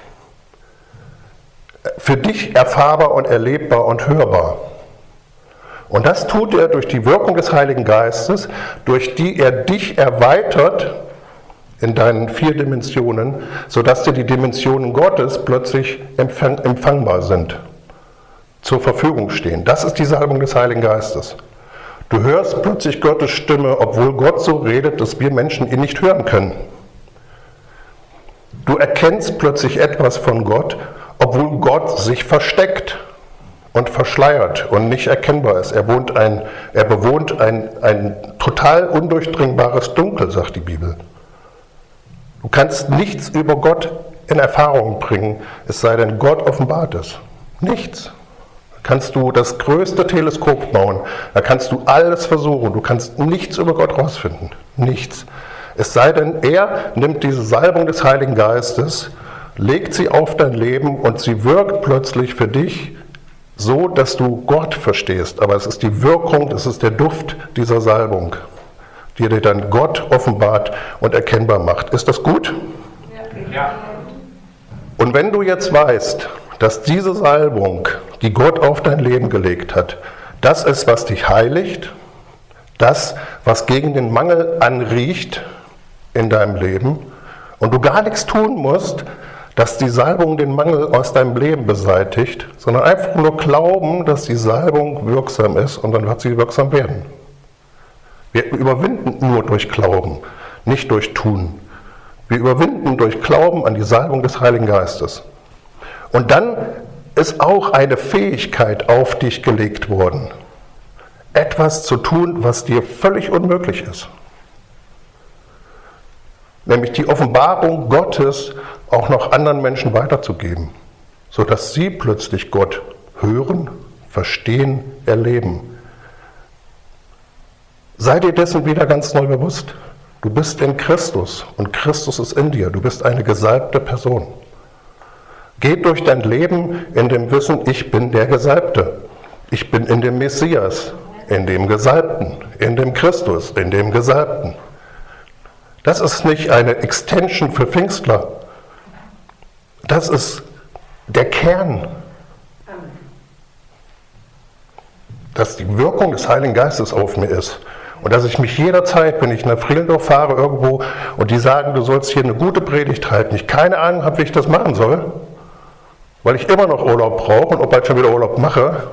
Für dich erfahrbar und erlebbar und hörbar. Und das tut er durch die Wirkung des Heiligen Geistes, durch die er dich erweitert in deinen vier Dimensionen, sodass dir die Dimensionen Gottes plötzlich empfang, empfangbar sind, zur Verfügung stehen. Das ist die Salbung des Heiligen Geistes. Du hörst plötzlich Gottes Stimme, obwohl Gott so redet, dass wir Menschen ihn nicht hören können. Du erkennst plötzlich etwas von Gott, obwohl Gott sich versteckt und verschleiert und nicht erkennbar ist. Er, wohnt ein, er bewohnt ein, ein total undurchdringbares Dunkel, sagt die Bibel. Du kannst nichts über Gott in Erfahrung bringen, es sei denn, Gott offenbart es. Nichts. kannst du das größte Teleskop bauen, da kannst du alles versuchen, du kannst nichts über Gott rausfinden, nichts. Es sei denn, er nimmt diese Salbung des Heiligen Geistes, legt sie auf dein Leben und sie wirkt plötzlich für dich so, dass du Gott verstehst. Aber es ist die Wirkung, es ist der Duft dieser Salbung, die dir dann Gott offenbart und erkennbar macht. Ist das gut? Ja. Und wenn du jetzt weißt, dass diese Salbung, die Gott auf dein Leben gelegt hat, das ist, was dich heiligt, das, was gegen den Mangel anriecht in deinem Leben, und du gar nichts tun musst, dass die Salbung den Mangel aus deinem Leben beseitigt, sondern einfach nur glauben, dass die Salbung wirksam ist, und dann wird sie wirksam werden. Wir überwinden nur durch Glauben, nicht durch Tun. Wir überwinden durch Glauben an die Salbung des Heiligen Geistes. Und dann ist auch eine Fähigkeit auf dich gelegt worden, etwas zu tun, was dir völlig unmöglich ist. Nämlich die Offenbarung Gottes auch noch anderen Menschen weiterzugeben, sodass sie plötzlich Gott hören, verstehen, erleben. Sei dir dessen wieder ganz neu bewusst. Du bist in Christus und Christus ist in dir. Du bist eine gesalbte Person. Geh durch dein Leben in dem Wissen, ich bin der Gesalbte. Ich bin in dem Messias, in dem Gesalbten, in dem Christus, in dem Gesalbten. Das ist nicht eine Extension für Pfingstler. Das ist der Kern. Dass die Wirkung des Heiligen Geistes auf mir ist. Und dass ich mich jederzeit, wenn ich nach Friedendorf fahre irgendwo und die sagen, du sollst hier eine gute Predigt halten, ich keine Ahnung habe, wie ich das machen soll, weil ich immer noch Urlaub brauche und ob ich schon wieder Urlaub mache,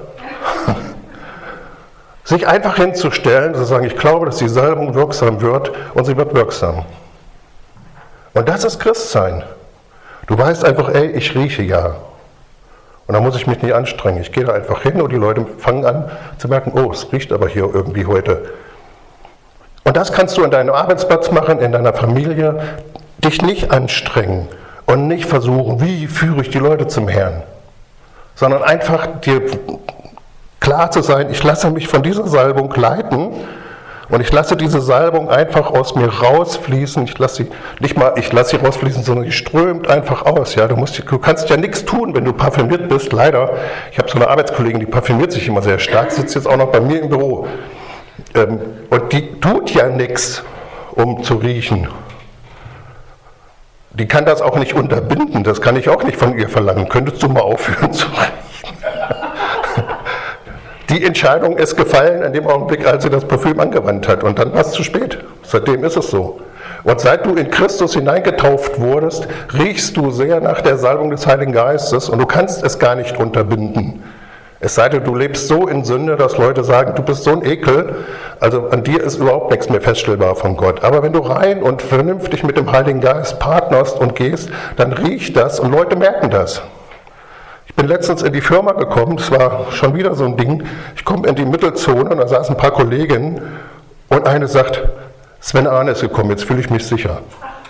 sich einfach hinzustellen, zu sagen, ich glaube, dass die Salbung wirksam wird, und sie wird wirksam. Und das ist Christsein. Du weißt einfach, ey, ich rieche ja. Und da muss ich mich nicht anstrengen. Ich gehe da einfach hin und die Leute fangen an zu merken, oh, es riecht aber hier irgendwie heute. Und das kannst du an deinem Arbeitsplatz machen, in deiner Familie. Dich nicht anstrengen und nicht versuchen, wie führe ich die Leute zum Herrn. Sondern einfach dir klar zu sein, ich lasse mich von dieser Salbung leiten und ich lasse diese Salbung einfach aus mir rausfließen. Ich lasse sie nicht mal, ich lasse sie rausfließen, sondern sie strömt einfach aus. Ja, du, musst, du kannst ja nichts tun, wenn du parfümiert bist. Leider, ich habe so eine Arbeitskollegin, die parfümiert sich immer sehr stark, sitzt jetzt auch noch bei mir im Büro. Ähm, und die tut ja nichts, um zu riechen. Die kann das auch nicht unterbinden, das kann ich auch nicht von ihr verlangen. Könntest du mal aufhören zu riechen? Die Entscheidung ist gefallen in dem Augenblick, als sie das Parfüm angewandt hat. Und dann war es zu spät. Seitdem ist es so. Und seit du in Christus hineingetauft wurdest, riechst du sehr nach der Salbung des Heiligen Geistes und du kannst es gar nicht unterbinden. Es sei denn, du lebst so in Sünde, dass Leute sagen, du bist so ein Ekel, also an dir ist überhaupt nichts mehr feststellbar von Gott. Aber wenn du rein und vernünftig mit dem Heiligen Geist partnerst und gehst, dann riecht das und Leute merken das. Ich bin letztens in die Firma gekommen, das war schon wieder so ein Ding, ich komme in die Mittelzone und da saßen ein paar Kolleginnen und eine sagt, Sven Arne ist gekommen, jetzt fühle ich mich sicher.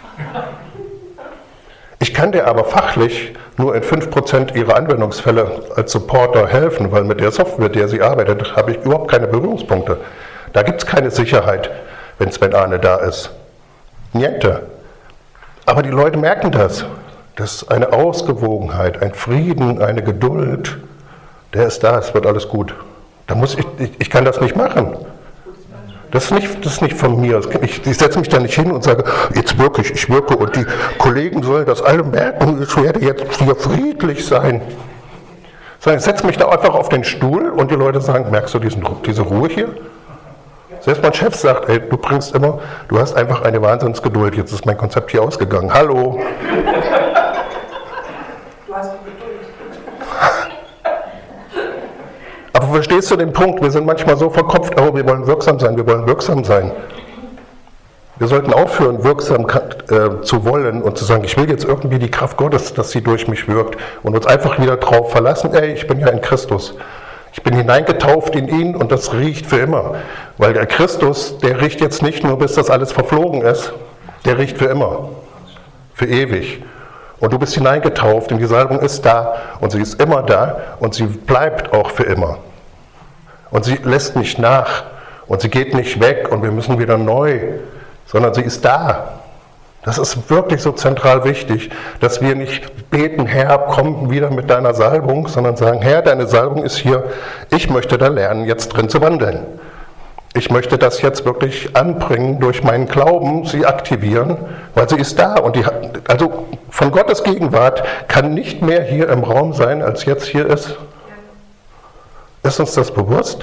Ich kann dir aber fachlich nur in fünf Prozent ihrer Anwendungsfälle als Supporter helfen, weil mit der Software, mit der sie arbeitet, habe ich überhaupt keine Berührungspunkte. Da gibt es keine Sicherheit, wenn Sven Arne da ist. Niente. Aber die Leute merken das. Das ist eine Ausgewogenheit, ein Frieden, eine Geduld. Der ist da, es wird alles gut. Da muss ich, ich, ich kann das nicht machen. Das ist nicht, das ist nicht von mir. Ich, ich setze mich da nicht hin und sage, jetzt wirke ich, ich wirke und die Kollegen sollen das alle merken, ich werde jetzt hier friedlich sein. Sondern ich setze mich da einfach auf den Stuhl und die Leute sagen, merkst du diesen, diese Ruhe hier? Selbst mein Chef sagt, ey, du bringst immer, du hast einfach eine Wahnsinnsgeduld, jetzt ist mein Konzept hier ausgegangen. Hallo! Du hast Geduld. Aber verstehst du den Punkt? Wir sind manchmal so verkopft, oh, wir wollen wirksam sein, wir wollen wirksam sein. Wir sollten aufhören, wirksam äh, zu wollen und zu sagen, ich will jetzt irgendwie die Kraft Gottes, dass sie durch mich wirkt und uns einfach wieder drauf verlassen, ey, ich bin ja in Christus. Ich bin hineingetauft in ihn und das riecht für immer. Weil der Christus, der riecht jetzt nicht nur, bis das alles verflogen ist, der riecht für immer, für ewig. Und du bist hineingetauft und die Salbung ist da und sie ist immer da und sie bleibt auch für immer. Und sie lässt nicht nach und sie geht nicht weg und wir müssen wieder neu, sondern sie ist da. Das ist wirklich so zentral wichtig, dass wir nicht beten, Herr, komm wieder mit deiner Salbung, sondern sagen, Herr, deine Salbung ist hier, ich möchte da lernen, jetzt drin zu wandeln. Ich möchte das jetzt wirklich anbringen, durch meinen Glauben sie aktivieren, weil sie ist da. Und die, also von Gottes Gegenwart kann nicht mehr hier im Raum sein, als jetzt hier ist. Ist uns das bewusst?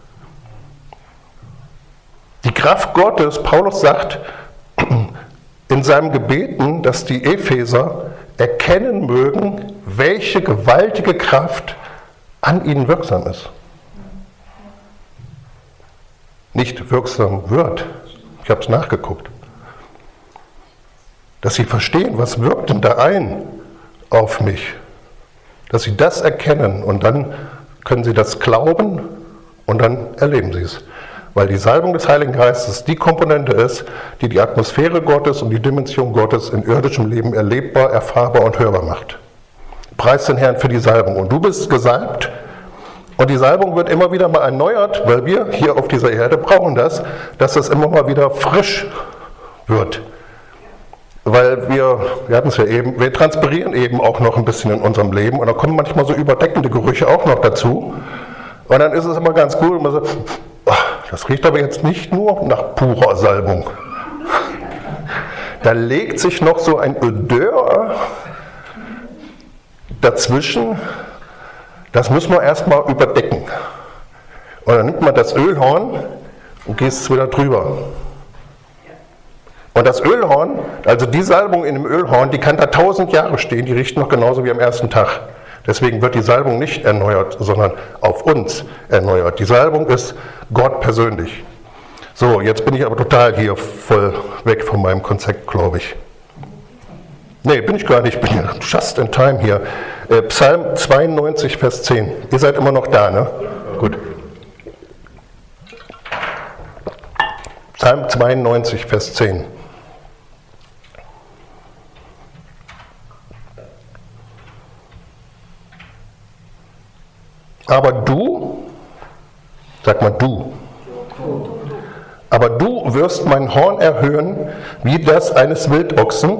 Die Kraft Gottes, Paulus sagt in seinem Gebeten, dass die Epheser erkennen mögen, welche gewaltige Kraft an ihnen wirksam ist. Nicht wirksam wird. Ich habe es nachgeguckt. Dass sie verstehen, was wirkt denn da ein auf mich. Dass sie das erkennen und dann können sie das glauben und dann erleben sie es. Weil die Salbung des Heiligen Geistes die Komponente ist, die die Atmosphäre Gottes und die Dimension Gottes in irdischem Leben erlebbar, erfahrbar und hörbar macht. Preis den Herrn für die Salbung. Und du bist gesalbt und die Salbung wird immer wieder mal erneuert, weil wir hier auf dieser Erde brauchen das, dass das immer mal wieder frisch wird. Weil wir, wir hatten es ja eben, wir transpirieren eben auch noch ein bisschen in unserem Leben und da kommen manchmal so überdeckende Gerüche auch noch dazu. Und dann ist es immer ganz cool, wenn man so, oh, das riecht aber jetzt nicht nur nach purer Salbung. Da legt sich noch so ein Odeur dazwischen, das muss man erstmal überdecken. Und dann nimmt man das Ölhorn und gießt es wieder drüber. Und das Ölhorn, also die Salbung in dem Ölhorn, die kann da tausend Jahre stehen, die riecht noch genauso wie am ersten Tag. Deswegen wird die Salbung nicht erneuert, sondern auf uns erneuert. Die Salbung ist Gott persönlich. So, jetzt bin ich aber total hier voll weg von meinem Konzept, glaube ich. Nee, bin ich gar nicht, ich bin ja just in time hier. Äh, Psalm zweiundneunzig, Vers zehn. Ihr seid immer noch da, ne? Gut. Psalm zweiundneunzig, Vers zehn. Aber du, sag mal du, aber du wirst mein Horn erhöhen, wie das eines Wildochsen.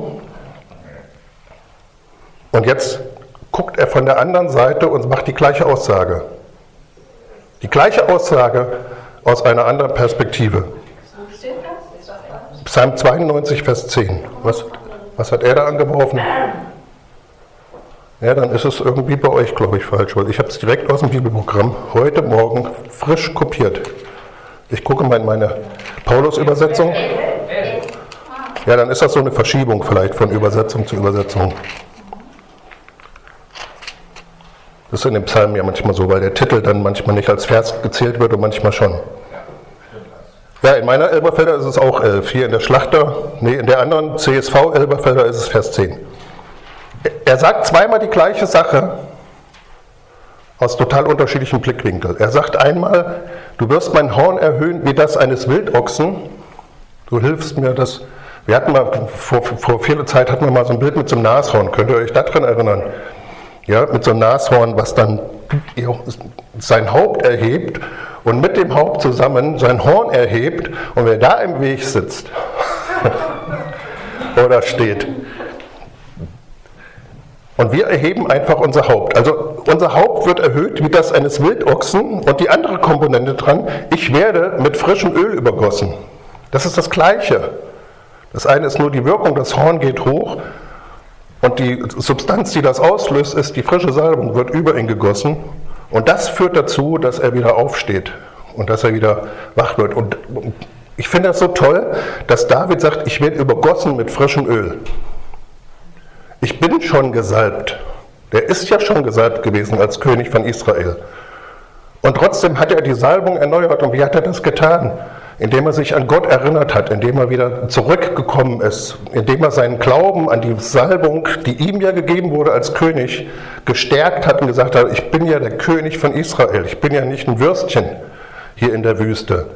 Und jetzt guckt er von der anderen Seite und macht die gleiche Aussage. Die gleiche Aussage aus einer anderen Perspektive. Psalm zweiundneunzig, Vers zehn. Was, was hat er da angeworfen? Ja, dann ist es irgendwie bei euch, glaube ich, falsch, weil ich habe es direkt aus dem Bibelprogramm heute Morgen frisch kopiert. Ich gucke mal in meine Paulus-Übersetzung. Ja, dann ist das so eine Verschiebung vielleicht von Übersetzung zu Übersetzung. Das ist in dem Psalm ja manchmal so, weil der Titel dann manchmal nicht als Vers gezählt wird und manchmal schon. Ja, in meiner Elberfelder ist es auch elf. Hier in der Schlachter, nee, in der anderen C S V Elberfelder ist es Vers zehn. Er sagt zweimal die gleiche Sache aus total unterschiedlichen Blickwinkeln. Er sagt einmal, du wirst mein Horn erhöhen wie das eines Wildochsen. Du hilfst mir, das. Wir hatten mal, vor, vor vieler Zeit hatten wir mal so ein Bild mit so einem Nashorn. Könnt ihr euch daran erinnern? Ja, mit so einem Nashorn, was dann sein Haupt erhebt und mit dem Haupt zusammen sein Horn erhebt und wer da im Weg sitzt oder steht. Und wir erheben einfach unser Haupt. Also unser Haupt wird erhöht wie das eines Wildochsen und die andere Komponente dran, ich werde mit frischem Öl übergossen. Das ist das Gleiche. Das eine ist nur die Wirkung, das Horn geht hoch und die Substanz, die das auslöst, ist die frische Salbung, wird über ihn gegossen und das führt dazu, dass er wieder aufsteht und dass er wieder wach wird. Und ich finde das so toll, dass David sagt, ich werde übergossen mit frischem Öl. Ich bin schon gesalbt. Der ist ja schon gesalbt gewesen als König von Israel. Und trotzdem hat er die Salbung erneuert. Und wie hat er das getan? Indem er sich an Gott erinnert hat, indem er wieder zurückgekommen ist, indem er seinen Glauben an die Salbung, die ihm ja gegeben wurde als König, gestärkt hat und gesagt hat, ich bin ja der König von Israel. Ich bin ja nicht ein Würstchen hier in der Wüste,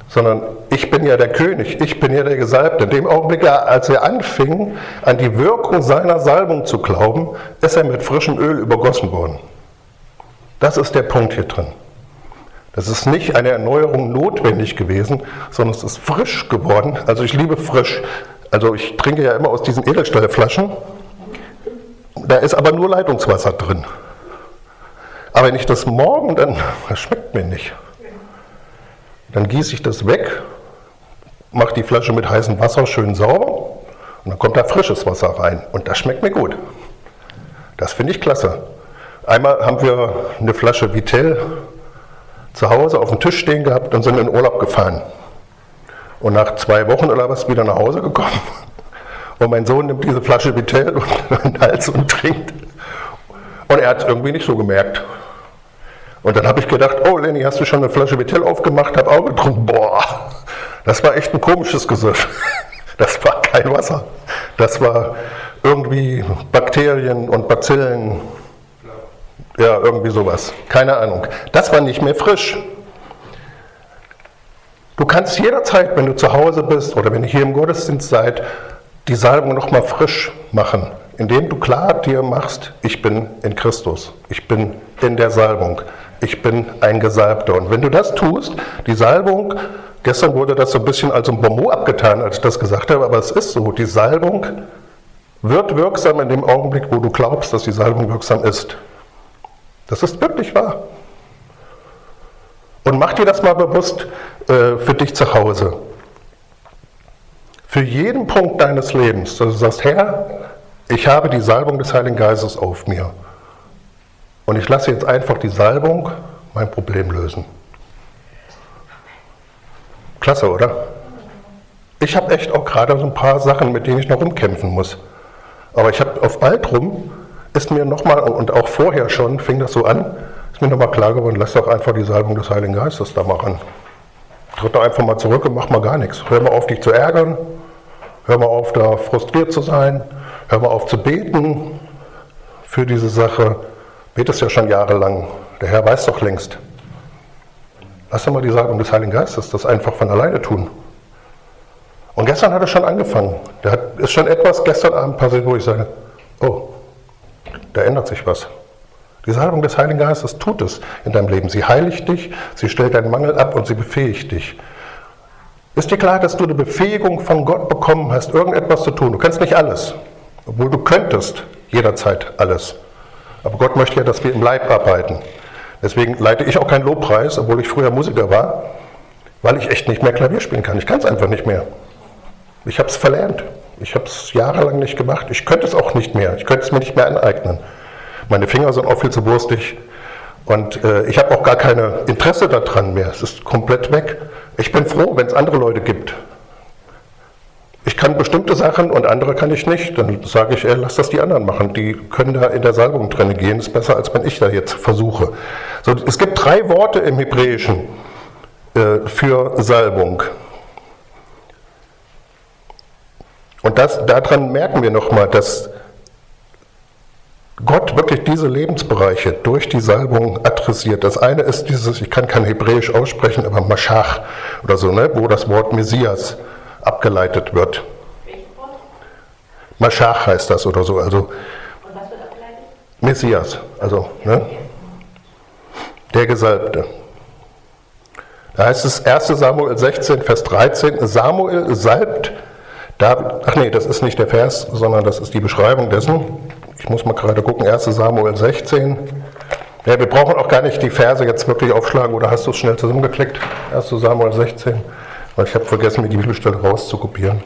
sondern ich bin ja der König, ich bin ja der Gesalbte. In dem Augenblick, als er anfing, an die Wirkung seiner Salbung zu glauben, ist er mit frischem Öl übergossen worden. Das ist der Punkt hier drin. Es ist nicht eine Erneuerung notwendig gewesen, sondern es ist frisch geworden. Also ich liebe frisch. Also ich trinke ja immer aus diesen Edelstahlflaschen. Da ist aber nur Leitungswasser drin. Aber wenn ich das morgen, dann, das schmeckt mir nicht. Dann gieße ich das weg, mache die Flasche mit heißem Wasser schön sauber und dann kommt da frisches Wasser rein. Und das schmeckt mir gut. Das finde ich klasse. Einmal haben wir eine Flasche Vitell zu Hause auf dem Tisch stehen gehabt und sind in Urlaub gefahren. Und nach zwei Wochen oder was wieder nach Hause gekommen. Und mein Sohn nimmt diese Flasche Vitell und den Hals und trinkt. Und er hat es irgendwie nicht so gemerkt. Und dann habe ich gedacht, oh Lenny, hast du schon eine Flasche Vitell aufgemacht? Habe auch getrunken. Boah, das war echt ein komisches Gesöff. Das war kein Wasser. Das war irgendwie Bakterien und Bazillen. Ja, irgendwie sowas. Keine Ahnung. Das war nicht mehr frisch. Du kannst jederzeit, wenn du zu Hause bist oder wenn ihr hier im Gottesdienst seid, die Salbung nochmal frisch machen, indem du klar dir machst, ich bin in Christus, ich bin in der Salbung, ich bin ein Gesalbter. Und wenn du das tust, die Salbung, gestern wurde das so ein bisschen als ein Bonmot abgetan, als ich das gesagt habe, aber es ist so, die Salbung wird wirksam in dem Augenblick, wo du glaubst, dass die Salbung wirksam ist. Das ist wirklich wahr. Und mach dir das mal bewusst äh, für dich zu Hause. Für jeden Punkt deines Lebens, dass du sagst, Herr, ich habe die Salbung des Heiligen Geistes auf mir. Und ich lasse jetzt einfach die Salbung mein Problem lösen. Klasse, oder? Ich habe echt auch gerade so ein paar Sachen, mit denen ich noch rumkämpfen muss. Aber ich habe auf Altrum, ist mir nochmal, und auch vorher schon, fing das so an, ist mir nochmal klar geworden, lass doch einfach die Salbung des Heiligen Geistes da mal ran. Tritt doch einfach mal zurück und mach mal gar nichts. Hör mal auf, dich zu ärgern. Hör mal auf, da frustriert zu sein. Hör mal auf zu beten für diese Sache. Betest ja schon jahrelang. Der Herr weiß doch längst. Lass doch mal die Salbung des Heiligen Geistes das einfach von alleine tun. Und gestern hat es schon angefangen. Da hat, ist schon etwas gestern Abend passiert, wo ich sage, oh, da ändert sich was. Die Salbung des Heiligen Geistes tut es in deinem Leben. Sie heiligt dich, sie stellt deinen Mangel ab und sie befähigt dich. Ist dir klar, dass du eine Befähigung von Gott bekommen hast, irgendetwas zu tun? Du kannst nicht alles, obwohl du könntest jederzeit alles. Aber Gott möchte ja, dass wir im Leib arbeiten. Deswegen leite ich auch keinen Lobpreis, obwohl ich früher Musiker war, weil ich echt nicht mehr Klavier spielen kann. Ich kann es einfach nicht mehr. Ich habe es verlernt. Ich habe es jahrelang nicht gemacht. Ich könnte es auch nicht mehr. Ich könnte es mir nicht mehr aneignen. Meine Finger sind auch viel zu wurstig und äh, ich habe auch gar kein Interesse daran mehr. Es ist komplett weg. Ich bin froh, wenn es andere Leute gibt. Ich kann bestimmte Sachen und andere kann ich nicht. Dann sage ich, ey, lass das die anderen machen. Die können da in der Salbung drin gehen. Das ist besser, als wenn ich da jetzt versuche. So, es gibt drei Worte im Hebräischen äh, für Salbung. Und das, daran merken wir nochmal, dass Gott wirklich diese Lebensbereiche durch die Salbung adressiert. Das eine ist dieses, ich kann kein Hebräisch aussprechen, aber Maschach oder so, ne, wo das Wort Messias abgeleitet wird. Welches Wort? Maschach heißt das oder so. Also Und was wird abgeleitet? Messias, also ne, der Gesalbte. Da heißt es erster Samuel sechzehn, Vers dreizehn, Samuel salbt David, ach nee, das ist nicht der Vers, sondern das ist die Beschreibung dessen. Ich muss mal gerade gucken, erster Samuel sechzehn. Ja, wir brauchen auch gar nicht die Verse jetzt wirklich aufschlagen, oder hast du es schnell zusammengeklickt? erster Samuel sechzehn, weil ich habe vergessen, mir die Bibelstelle rauszukopieren.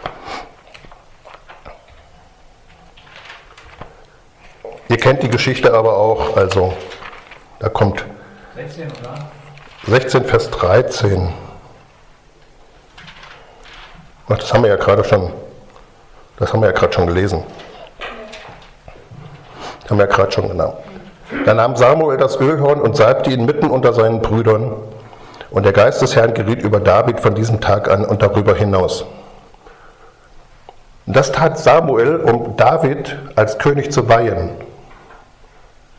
Ihr kennt die Geschichte aber auch, also da kommt sechzehn, oder? sechzehn, Vers dreizehn. Ach, das haben wir ja gerade schon, das haben wir ja gerade schon gelesen. Das haben wir ja gerade schon genannt. Da nahm Samuel das Ölhorn und salbte ihn mitten unter seinen Brüdern. Und der Geist des Herrn geriet über David von diesem Tag an und darüber hinaus. Und das tat Samuel, um David als König zu weihen.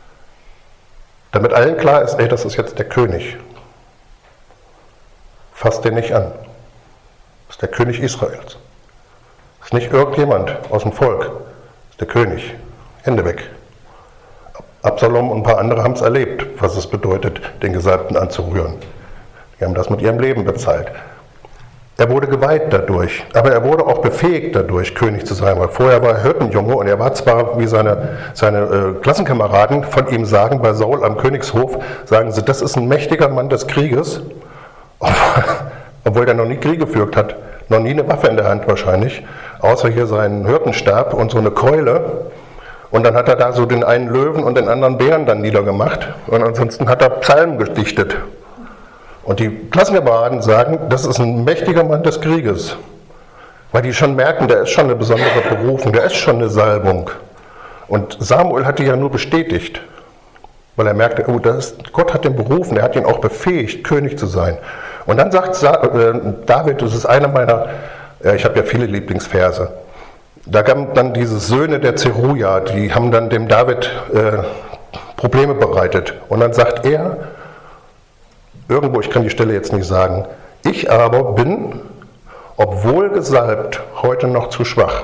Damit allen klar ist, ey, das ist jetzt der König. Fast fasst den nicht an. Das ist der König Israels. Das ist nicht irgendjemand aus dem Volk. Das ist der König. Hände weg. Absalom und ein paar andere haben es erlebt, was es bedeutet, den Gesalbten anzurühren. Die haben das mit ihrem Leben bezahlt. Er wurde geweiht dadurch, aber er wurde auch befähigt dadurch, König zu sein, weil vorher war er Hirtenjunge und er war zwar, wie seine, seine äh, Klassenkameraden von ihm sagen, bei Saul am Königshof, sagen sie, das ist ein mächtiger Mann des Krieges, obwohl er noch nie Krieg geführt hat, noch nie eine Waffe in der Hand wahrscheinlich, außer hier seinen Hirtenstab und so eine Keule. Und dann hat er da so den einen Löwen und den anderen Bären dann niedergemacht und ansonsten hat er Psalmen gedichtet. Und die Klassenkameraden sagen, das ist ein mächtiger Mann des Krieges. Weil die schon merken, der ist schon eine besondere Berufung, der ist schon eine Salbung. Und Samuel hat die ja nur bestätigt. Weil er merkte, oh, das ist, Gott hat den berufen, er hat ihn auch befähigt, König zu sein. Und dann sagt David, das ist einer meiner, ja, ich habe ja viele Lieblingsverse. Da kamen dann diese Söhne der Zeruja, die haben dann dem David äh, Probleme bereitet. Und dann sagt er, irgendwo, ich kann die Stelle jetzt nicht sagen, ich aber bin, obwohl gesalbt, heute noch zu schwach,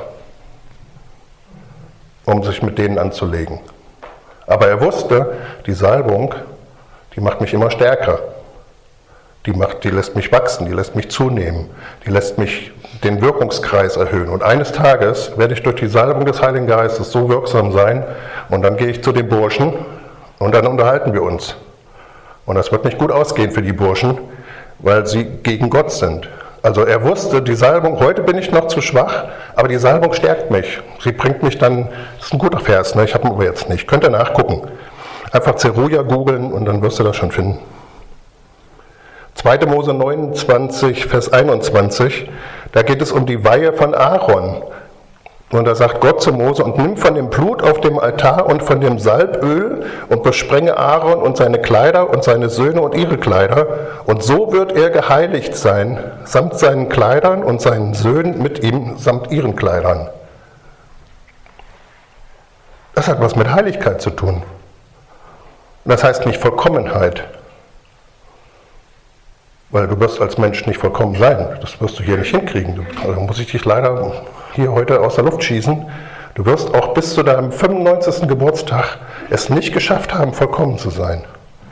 um sich mit denen anzulegen. Aber er wusste, die Salbung, die macht mich immer stärker. Die, macht, die lässt mich wachsen, die lässt mich zunehmen, die lässt mich den Wirkungskreis erhöhen. Und eines Tages werde ich durch die Salbung des Heiligen Geistes so wirksam sein und dann gehe ich zu den Burschen und dann unterhalten wir uns. Und das wird nicht gut ausgehen für die Burschen, weil sie gegen Gott sind. Also er wusste, die Salbung, heute bin ich noch zu schwach, aber die Salbung stärkt mich. Sie bringt mich dann, das ist ein guter Vers, ne? Ich habe ihn aber jetzt nicht. Könnt ihr nachgucken. Einfach Zeruja googeln und dann wirst du das schon finden. zweiter Mose neunundzwanzig, Vers einundzwanzig, da geht es um die Weihe von Aaron. Und da sagt Gott zu Mose, und nimm von dem Blut auf dem Altar und von dem Salböl und besprenge Aaron und seine Kleider und seine Söhne und ihre Kleider. Und so wird er geheiligt sein, samt seinen Kleidern und seinen Söhnen mit ihm, samt ihren Kleidern. Das hat was mit Heiligkeit zu tun. Das heißt nicht Vollkommenheit. Weil du wirst als Mensch nicht vollkommen sein. Das wirst du hier nicht hinkriegen. Also muss ich dich leider hier heute aus der Luft schießen. Du wirst auch bis zu deinem fünfundneunzigsten Geburtstag es nicht geschafft haben, vollkommen zu sein.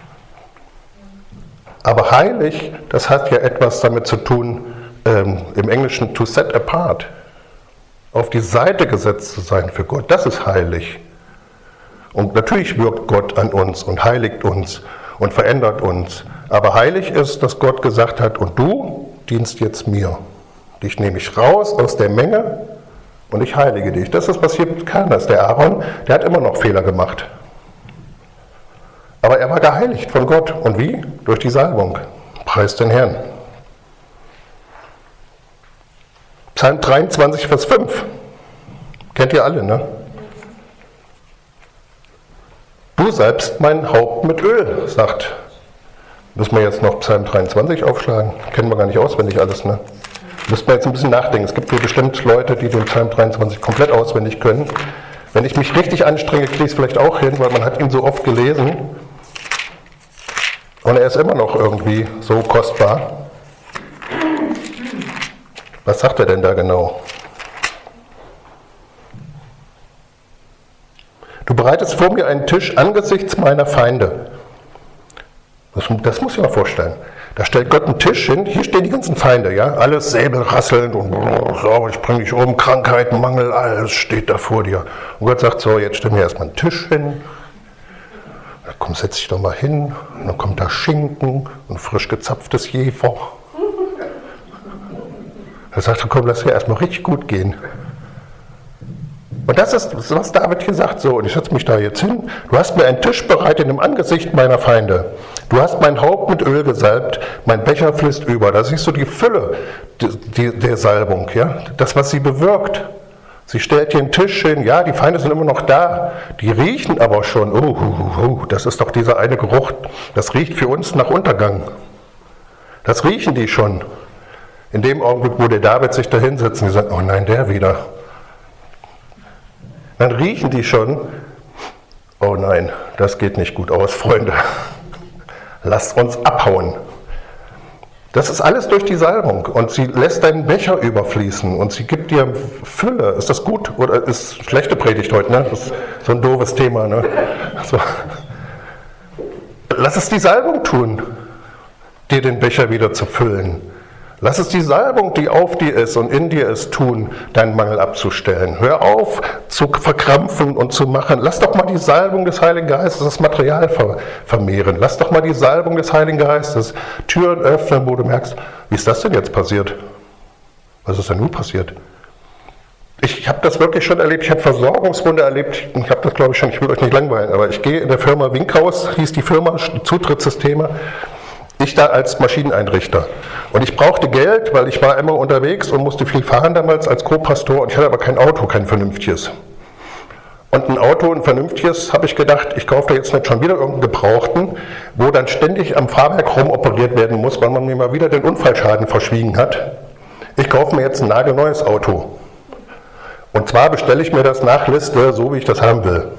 Aber heilig, das hat ja etwas damit zu tun, ähm, im Englischen to set apart. Auf die Seite gesetzt zu sein für Gott, das ist heilig. Und natürlich wirkt Gott an uns und heiligt uns und verändert uns. Aber heilig ist, dass Gott gesagt hat, und du dienst jetzt mir. Dich nehme ich raus aus der Menge und ich heilige dich. Das ist, was hier kann. Das der Aaron, der hat immer noch Fehler gemacht. Aber er war geheiligt von Gott. Und wie? Durch die Salbung. Preis den Herrn. Psalm dreiundzwanzig, Vers fünf. Kennt ihr alle, ne? Du salbst mein Haupt mit Öl, sagt. Müssen wir jetzt noch Psalm dreiundzwanzig aufschlagen? Kennen wir gar nicht auswendig alles, ne? Müssen wir jetzt ein bisschen nachdenken. Es gibt hier bestimmt Leute, die den Psalm dreiundzwanzig komplett auswendig können. Wenn ich mich richtig anstrenge, kriege ich es vielleicht auch hin, weil man hat ihn so oft gelesen. Und er ist immer noch irgendwie so kostbar. Was sagt er denn da genau? Du bereitest vor mir einen Tisch angesichts meiner Feinde. Das, das muss ich mir vorstellen. Da stellt Gott einen Tisch hin, hier stehen die ganzen Feinde, ja, alles säbelrasselnd und so, ich bringe dich um, Krankheiten, Mangel, alles steht da vor dir. Und Gott sagt so, jetzt stell mir erstmal einen Tisch hin, da komm, setz dich doch mal hin, und dann kommt da Schinken und frisch gezapftes Jefer. Da sagt er, komm, lass dir erstmal richtig gut gehen. Und das ist, was David hier sagt, so, und ich setze mich da jetzt hin, du hast mir einen Tisch bereitet im Angesicht meiner Feinde. Du hast mein Haupt mit Öl gesalbt, mein Becher fließt über. Da siehst du die Fülle die, die, der Salbung, ja? Das, was sie bewirkt. Sie stellt hier einen Tisch hin, ja, die Feinde sind immer noch da, die riechen aber schon, oh, oh, oh, das ist doch dieser eine Geruch, das riecht für uns nach Untergang. Das riechen die schon. In dem Augenblick, wo der David sich da hinsetzt, und die sagen, oh nein, der wieder. Dann riechen die schon, oh nein, das geht nicht gut aus, Freunde. Lasst uns abhauen. Das ist alles durch die Salbung und sie lässt deinen Becher überfließen und sie gibt dir Fülle. Ist das gut oder ist schlechte Predigt heute? Ne? Das ist so ein doofes Thema. Ne? So. Lass es die Salbung tun, dir den Becher wieder zu füllen. Lass es die Salbung, die auf dir ist und in dir ist, tun, deinen Mangel abzustellen. Hör auf zu verkrampfen und zu machen. Lass doch mal die Salbung des Heiligen Geistes das Material vermehren. Lass doch mal die Salbung des Heiligen Geistes Türen öffnen, wo du merkst, wie ist das denn jetzt passiert? Was ist denn nun passiert? Ich habe das wirklich schon erlebt. Ich habe Versorgungswunder erlebt. Ich habe das, glaube ich, schon, ich will euch nicht langweilen, aber ich gehe in der Firma Winkhaus, hieß die Firma, Zutrittssysteme. Ich da als Maschineneinrichter. Und ich brauchte Geld, weil ich war immer unterwegs und musste viel fahren damals als Co-Pastor und ich hatte aber kein Auto, kein vernünftiges. Und ein Auto, ein vernünftiges, habe ich gedacht, ich kaufe da jetzt nicht schon wieder irgendeinen Gebrauchten, wo dann ständig am Fahrwerk rumoperiert werden muss, weil man mir mal wieder den Unfallschaden verschwiegen hat. Ich kaufe mir jetzt ein nagelneues Auto. Und zwar bestelle ich mir das nach Liste, so wie ich das haben will.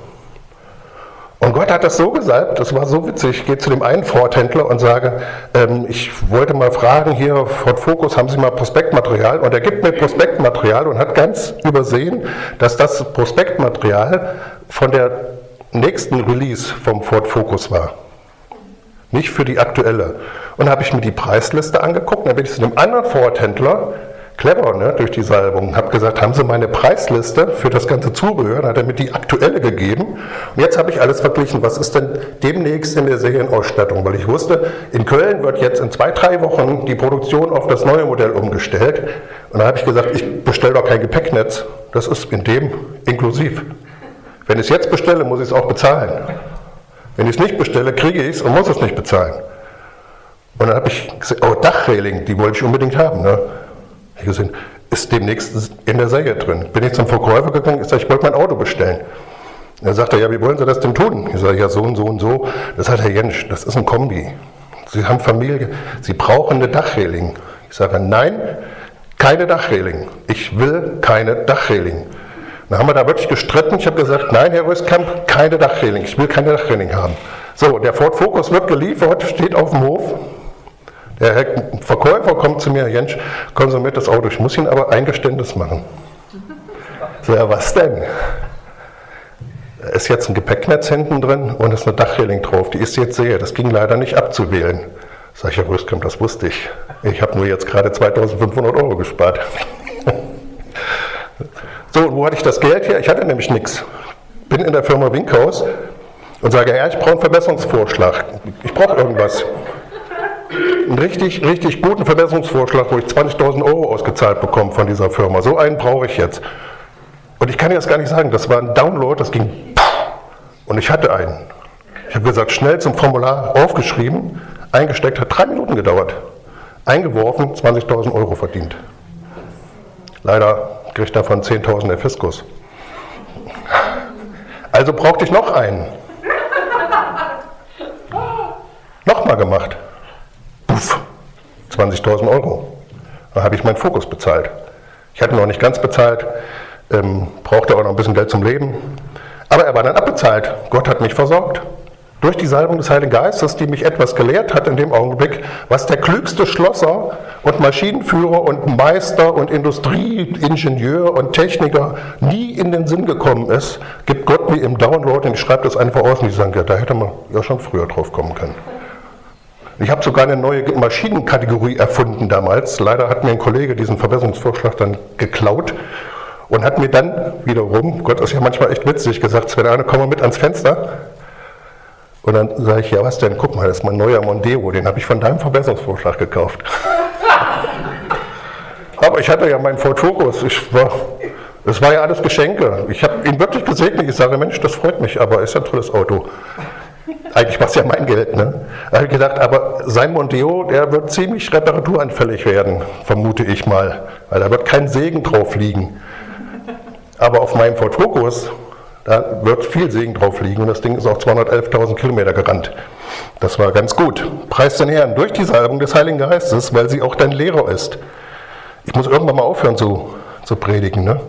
Und Gott hat das so gesalbt, das war so witzig, ich gehe zu dem einen Ford-Händler und sage, ähm, ich wollte mal fragen, hier Ford Focus, haben Sie mal Prospektmaterial? Und er gibt mir Prospektmaterial und hat ganz übersehen, dass das Prospektmaterial von der nächsten Release vom Ford Focus war. Nicht für die aktuelle. Und da habe ich mir die Preisliste angeguckt, dann bin ich zu dem anderen Ford-Händler, clever, ne, durch die Salbung. Habe gesagt, haben Sie meine Preisliste für das ganze Zubehör? Dann hat er mir die aktuelle gegeben. Und jetzt habe ich alles verglichen. Was ist denn demnächst in der Serienausstattung? Weil ich wusste, in Köln wird jetzt in zwei, drei Wochen die Produktion auf das neue Modell umgestellt. Und da habe ich gesagt, ich bestelle doch kein Gepäcknetz. Das ist in dem inklusiv. Wenn ich es jetzt bestelle, muss ich es auch bezahlen. Wenn ich es nicht bestelle, kriege ich es und muss es nicht bezahlen. Und dann habe ich gesagt, oh, Dachreling, die wollte ich unbedingt haben, ne? Ich gesehen, ist demnächst in der Serie drin. Bin ich zum Verkäufer gegangen, ich sage, ich wollte mein Auto bestellen. Er sagte, ja, wie wollen Sie das denn tun? Ich sage, ja, so und so und so. Das sagt Herr Jentsch, das ist ein Kombi. Sie haben Familie, Sie brauchen eine Dachreling. Ich sage, nein, keine Dachreling. Ich will keine Dachreling. Dann haben wir da wirklich gestritten. Ich habe gesagt, nein, Herr Röskamp, keine Dachreling. Ich will keine Dachreling haben. So, der Ford Focus wird geliefert, steht auf dem Hof. Der Herr Verkäufer kommt zu mir, Herr Jentsch, kommen Sie mit das Auto, ich muss Ihnen aber ein Geständnis machen. So, ja, was denn? Da ist jetzt ein Gepäcknetz hinten drin und ist eine Dachreling drauf, die ist jetzt sehr, das ging leider nicht abzuwählen. Sag ich, Herr Röskamp, das wusste ich. Ich habe nur jetzt gerade zweitausendfünfhundert Euro gespart. So, wo hatte ich das Geld her? Ich hatte nämlich nichts. Bin in der Firma Winkhaus und sage, ja, ich brauche einen Verbesserungsvorschlag. Ich brauche irgendwas. Einen richtig, richtig guten Verbesserungsvorschlag, wo ich zwanzigtausend Euro ausgezahlt bekomme von dieser Firma. So einen brauche ich jetzt. Und ich kann dir das gar nicht sagen, das war ein Download, das ging und ich hatte einen. Ich habe gesagt, schnell zum Formular aufgeschrieben, eingesteckt, hat drei Minuten gedauert. Eingeworfen, zwanzigtausend Euro verdient. Leider kriegt davon zehntausend der Fiskus. Also brauchte ich noch einen. Nochmal gemacht. Puff, zwanzigtausend Euro. Da habe ich meinen Fokus bezahlt. Ich hatte noch nicht ganz bezahlt, ähm, brauchte auch noch ein bisschen Geld zum Leben. Aber er war dann abbezahlt. Gott hat mich versorgt. Durch die Salbung des Heiligen Geistes, die mich etwas gelehrt hat in dem Augenblick, was der klügste Schlosser und Maschinenführer und Meister und Industrieingenieur und Techniker nie in den Sinn gekommen ist, gibt Gott mir im Download und ich schreibe das einfach aus und ich sage, ja, da hätte man ja schon früher drauf kommen können. Ich habe sogar eine neue Maschinenkategorie erfunden damals. Leider hat mir ein Kollege diesen Verbesserungsvorschlag dann geklaut und hat mir dann wiederum, Gott ist ja manchmal echt witzig, gesagt, Sven Arne, komm mal mit ans Fenster. Und dann sage ich, ja was denn, guck mal, das ist mein neuer Mondeo, den habe ich von deinem Verbesserungsvorschlag gekauft. Aber ich hatte ja meinen Ford Focus, ich war, das war ja alles Geschenke. Ich habe ihn wirklich gesegnet, ich sage, Mensch, das freut mich, aber ist ja ein tolles Auto. Eigentlich war es ja mein Geld, ne? Da habe ich gedacht, aber sein Mondeo, der wird ziemlich reparaturanfällig werden, vermute ich mal, weil da wird kein Segen drauf liegen. Aber auf meinem Ford Focus, da wird viel Segen drauf liegen und das Ding ist auch zweihundertelftausend Kilometer gerannt. Das war ganz gut. Preis den Herrn durch die Salbung des Heiligen Geistes, weil sie auch dein Lehrer ist. Ich muss irgendwann mal aufhören zu, zu predigen, ne?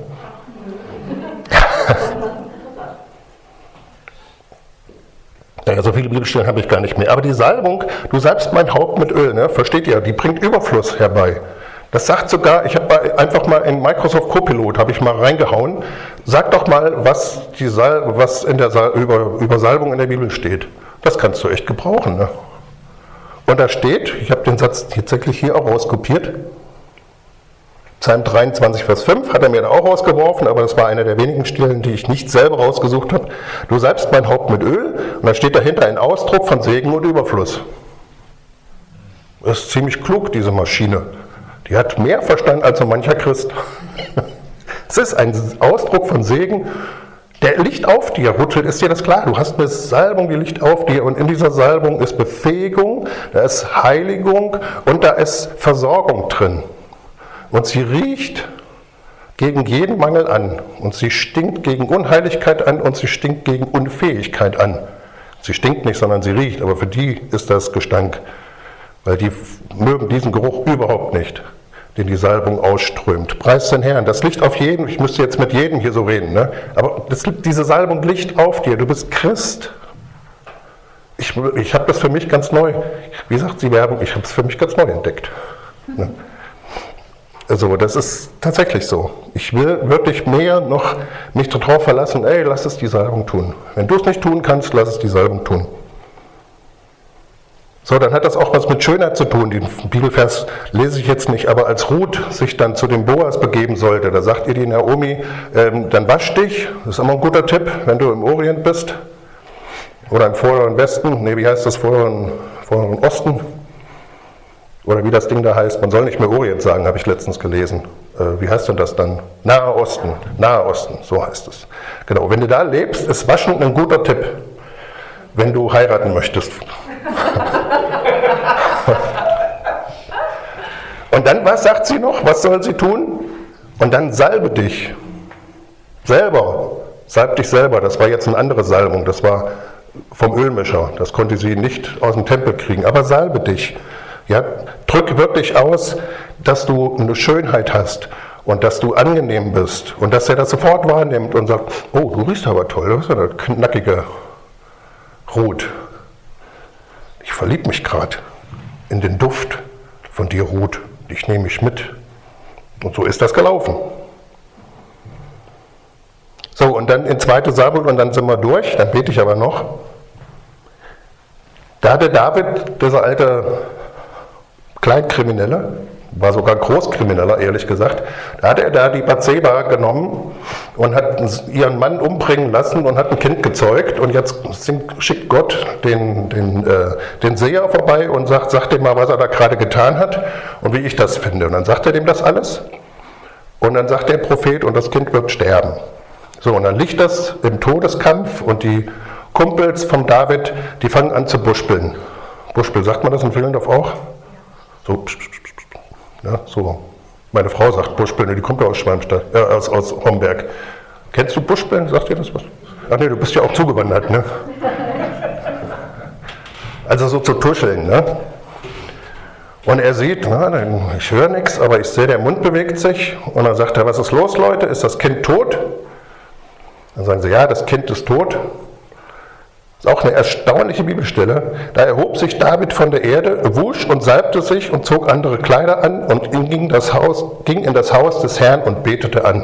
Naja, so viele Bibelstellen habe ich gar nicht mehr. Aber die Salbung, du salbst mein Haupt mit Öl, ne? Versteht ihr? Die bringt Überfluss herbei. Das sagt sogar, ich habe einfach mal in Microsoft Copilot, habe ich mal reingehauen, sag doch mal, was, die Sal was in der Sal über, über Salbung in der Bibel steht. Das kannst du echt gebrauchen. Ne? Und da steht, ich habe den Satz tatsächlich hier auch rauskopiert, Psalm dreiundzwanzig, Vers fünf, hat er mir da auch rausgeworfen, aber das war einer der wenigen Stellen, die ich nicht selber rausgesucht habe. Du salbst mein Haupt mit Öl, und da steht dahinter ein Ausdruck von Segen und Überfluss. Das ist ziemlich klug, diese Maschine. Die hat mehr Verstand als so mancher Christ. Es ist ein Ausdruck von Segen, der liegt auf dir. Rutschelt, ist dir das klar? Du hast eine Salbung, die liegt auf dir, und in dieser Salbung ist Befähigung, da ist Heiligung und da ist Versorgung drin. Und sie riecht gegen jeden Mangel an. Und sie stinkt gegen Unheiligkeit an und sie stinkt gegen Unfähigkeit an. Sie stinkt nicht, sondern sie riecht. Aber für die ist das Gestank. Weil die mögen diesen Geruch überhaupt nicht, den die Salbung ausströmt. Preis den Herrn. Das liegt auf jedem. Ich müsste jetzt mit jedem hier so reden. Ne? Aber das, diese Salbung liegt auf dir. Du bist Christ. Ich, ich habe das für mich ganz neu. Wie sagt die Werbung? Ich habe es für mich ganz neu entdeckt. Ne? Also das ist tatsächlich so. Ich will wirklich mehr noch mich darauf verlassen, ey, lass es die Salbung tun. Wenn du es nicht tun kannst, lass es die Salbung tun. So, dann hat das auch was mit Schönheit zu tun. Den Bibelvers lese ich jetzt nicht, aber als Ruth sich dann zu dem Boas begeben sollte, da sagt ihr die Naomi, ähm, dann wasch dich, das ist immer ein guter Tipp, wenn du im Orient bist oder im vorderen Westen, nee, wie heißt das, vorderen, vorderen Osten? Oder wie das Ding da heißt, man soll nicht mehr Orient sagen, habe ich letztens gelesen. Äh, wie heißt denn das dann? Nahe Osten, Nahe Osten, so heißt es. Genau, wenn du da lebst, ist Waschen ein guter Tipp, wenn du heiraten möchtest. Und dann, was sagt sie noch? Was soll sie tun? Und dann salbe dich. Selber. Salb dich selber. Das war jetzt eine andere Salbung. Das war vom Ölmischer. Das konnte sie nicht aus dem Tempel kriegen. Aber salbe dich. Ja, drück wirklich aus, dass du eine Schönheit hast und dass du angenehm bist und dass er das sofort wahrnimmt und sagt, oh, du riechst aber toll, das ist ja eine knackige Ruth. Ich verliebe mich gerade in den Duft von dir, Ruth. Ich nehme mich mit. Und so ist das gelaufen. So, und dann in zweite Samuel und dann sind wir durch, dann bete ich aber noch. Da hatte David, dieser alte Kleinkriminelle, war sogar Großkrimineller, ehrlich gesagt, da hat er da die Bathseba genommen und hat ihren Mann umbringen lassen und hat ein Kind gezeugt. Und jetzt schickt Gott den, den, äh, den Seher vorbei und sagt, sagt dem mal, was er da gerade getan hat und wie ich das finde. Und dann sagt er dem das alles. Und dann sagt der Prophet, und das Kind wird sterben. So, und dann liegt das im Todeskampf und die Kumpels von David, die fangen an zu buspeln. Buspel, sagt man das in Villendorf auch? So, psch, psch, psch, psch. Ja, so. Meine Frau sagt Buschbeln, die kommt ja aus Schwalmstadt, äh, aus, aus Homberg. Kennst du Buschbeln? Sagt dir das was? Ach nee, du bist ja auch zugewandert, ne? Also so zu tuscheln, ne? Und er sieht, na, ich höre nichts, aber ich sehe, der Mund bewegt sich. Und dann sagt er, was ist los, Leute? Ist das Kind tot? Dann sagen sie, ja, das Kind ist tot. Das ist auch eine erstaunliche Bibelstelle. Da erhob sich David von der Erde, wusch und salbte sich und zog andere Kleider an und ging, das Haus, ging in das Haus des Herrn und betete an.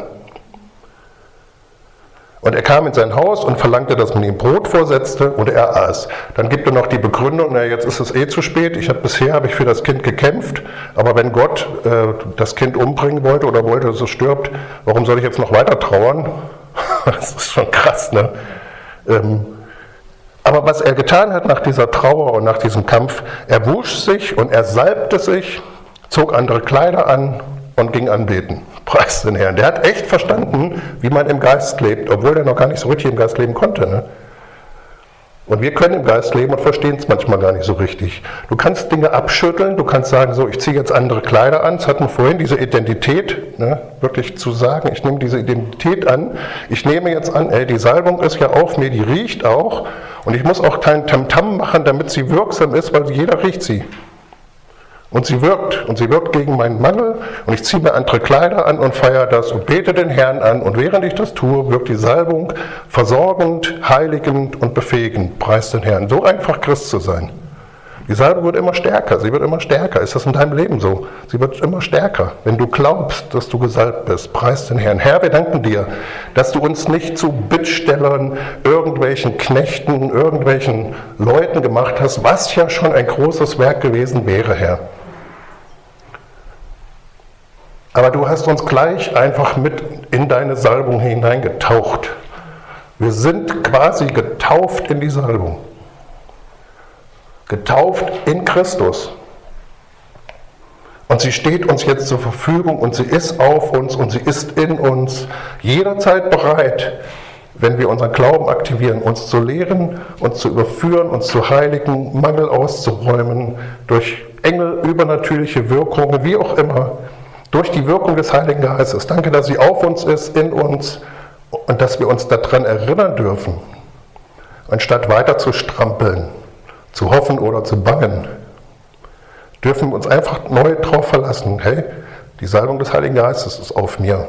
Und er kam in sein Haus und verlangte, dass man ihm Brot vorsetzte und er aß. Dann gibt er noch die Begründung, na, jetzt ist es eh zu spät, ich hab, bisher habe ich für das Kind gekämpft, aber wenn Gott äh, das Kind umbringen wollte oder wollte, dass es stirbt, warum soll ich jetzt noch weiter trauern? Das ist schon krass, ne? Ähm, aber was er getan hat nach dieser Trauer und nach diesem Kampf, er wusch sich und er salbte sich, zog andere Kleider an und ging anbeten. Preis den Herrn. Der hat echt verstanden, wie man im Geist lebt, obwohl er noch gar nicht so richtig im Geist leben konnte. Ne? Und wir können im Geist leben und verstehen es manchmal gar nicht so richtig. Du kannst Dinge abschütteln, du kannst sagen, so, ich ziehe jetzt andere Kleider an. Das hatten wir vorhin, diese Identität, ne? Wirklich zu sagen, ich nehme diese Identität an. Ich nehme jetzt an, ey, die Salbung ist ja auf mir, die riecht auch. Und ich muss auch keinen Tamtam machen, damit sie wirksam ist, weil jeder riecht sie. Und sie wirkt, und sie wirkt gegen meinen Mangel, und ich ziehe mir andere Kleider an und feiere das und bete den Herrn an, und während ich das tue, wirkt die Salbung versorgend, heiligend und befähigend. Preis den Herrn. So einfach Christ zu sein. Die Salbung wird immer stärker, sie wird immer stärker. Ist das in deinem Leben so? Sie wird immer stärker, wenn du glaubst, dass du gesalbt bist. Preis den Herrn. Herr, wir danken dir, dass du uns nicht zu Bittstellern, irgendwelchen Knechten, irgendwelchen Leuten gemacht hast, was ja schon ein großes Werk gewesen wäre, Herr. Aber du hast uns gleich einfach mit in deine Salbung hineingetaucht. Wir sind quasi getauft in die Salbung. Getauft in Christus. Und sie steht uns jetzt zur Verfügung und sie ist auf uns und sie ist in uns, jederzeit bereit, wenn wir unseren Glauben aktivieren, uns zu lehren, uns zu überführen, uns zu heiligen, Mangel auszuräumen, durch Engel, übernatürliche Wirkungen, wie auch immer, durch die Wirkung des Heiligen Geistes. Danke, dass sie auf uns ist, in uns und dass wir uns daran erinnern dürfen, anstatt weiter zu strampeln, zu hoffen oder zu bangen, dürfen wir uns einfach neu drauf verlassen. Hey, die Salbung des Heiligen Geistes ist auf mir.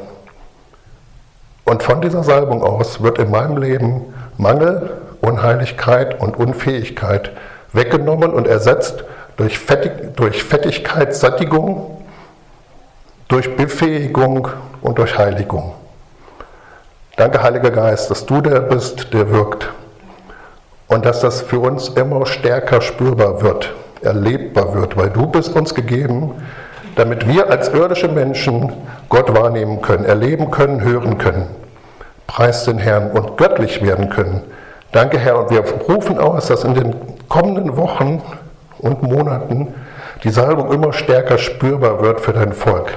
Und von dieser Salbung aus wird in meinem Leben Mangel, Unheiligkeit und Unfähigkeit weggenommen und ersetzt durch, Fettig, durch Fettigkeit, Sättigung, durch Befähigung und durch Heiligung. Danke, Heiliger Geist, dass du der bist, der wirkt. Und dass das für uns immer stärker spürbar wird, erlebbar wird, weil du bist uns gegeben, damit wir als irdische Menschen Gott wahrnehmen können, erleben können, hören können. Preis den Herrn und göttlich werden können. Danke, Herr, und wir rufen aus, dass in den kommenden Wochen und Monaten die Salbung immer stärker spürbar wird für dein Volk.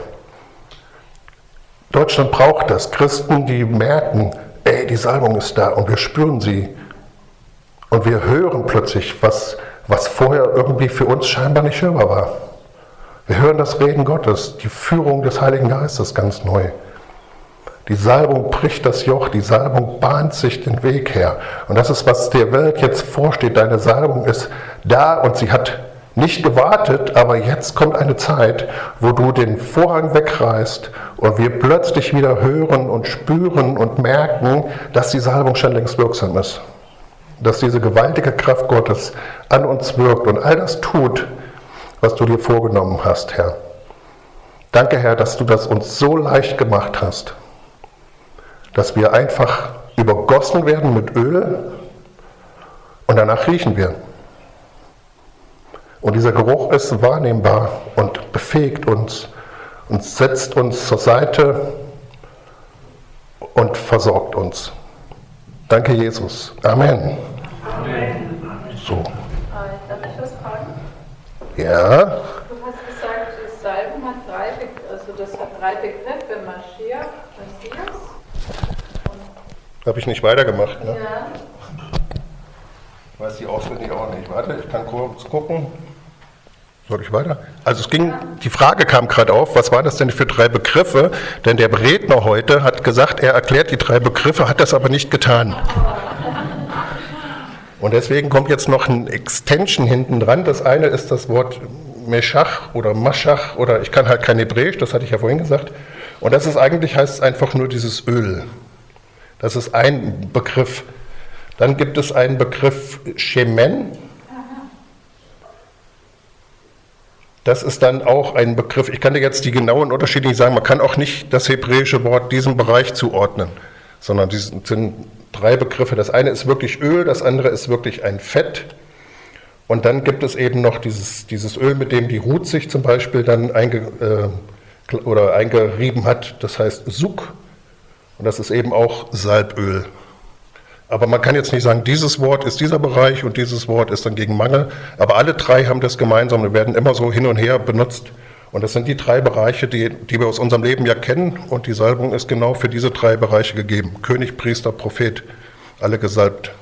Deutschland braucht das. Christen, die merken, ey, die Salbung ist da und wir spüren sie. Und wir hören plötzlich, was, was vorher irgendwie für uns scheinbar nicht hörbar war. Wir hören das Reden Gottes, die Führung des Heiligen Geistes ganz neu. Die Salbung bricht das Joch, die Salbung bahnt sich den Weg her. Und das ist, was der Welt jetzt vorsteht. Deine Salbung ist da und sie hat nicht gewartet, aber jetzt kommt eine Zeit, wo du den Vorhang wegreißt und wir plötzlich wieder hören und spüren und merken, dass die Salbung schon längst wirksam ist. Dass diese gewaltige Kraft Gottes an uns wirkt und all das tut, was du dir vorgenommen hast, Herr. Danke, Herr, dass du das uns so leicht gemacht hast, dass wir einfach übergossen werden mit Öl und danach riechen wir. Und dieser Geruch ist wahrnehmbar und befähigt uns und setzt uns zur Seite und versorgt uns. Danke, Jesus. Amen. Amen. So. Darf ich was fragen? Ja. Du hast gesagt, das Salben hat drei, Be- also das hat drei Begriffe, Maschiach, Messias. Habe ich nicht weitergemacht, ne? Ja. Weiß die auswendig auch nicht. Warte, ich kann kurz gucken. Soll ich weiter? Also es ging, die Frage kam gerade auf, was waren das denn für drei Begriffe? Denn der Redner heute hat gesagt, er erklärt die drei Begriffe, hat das aber nicht getan. Und deswegen kommt jetzt noch ein Extension hinten dran. Das eine ist das Wort Meshach oder Maschach oder ich kann halt kein Hebräisch, das hatte ich ja vorhin gesagt. Und das ist eigentlich, heißt es einfach nur dieses Öl. Das ist ein Begriff. Dann gibt es einen Begriff Shemen. Das ist dann auch ein Begriff, ich kann dir jetzt die genauen Unterschiede nicht sagen, man kann auch nicht das hebräische Wort diesem Bereich zuordnen, sondern die sind drei Begriffe. Das eine ist wirklich Öl, das andere ist wirklich ein Fett und dann gibt es eben noch dieses, dieses Öl, mit dem die Ruth sich zum Beispiel dann einge, äh, oder eingerieben hat, das heißt Suk und das ist eben auch Salböl. Aber man kann jetzt nicht sagen, dieses Wort ist dieser Bereich und dieses Wort ist dann gegen Mangel. Aber alle drei haben das gemeinsam und werden immer so hin und her benutzt. Und das sind die drei Bereiche, die, die wir aus unserem Leben ja kennen. Und die Salbung ist genau für diese drei Bereiche gegeben. König, Priester, Prophet, alle gesalbt.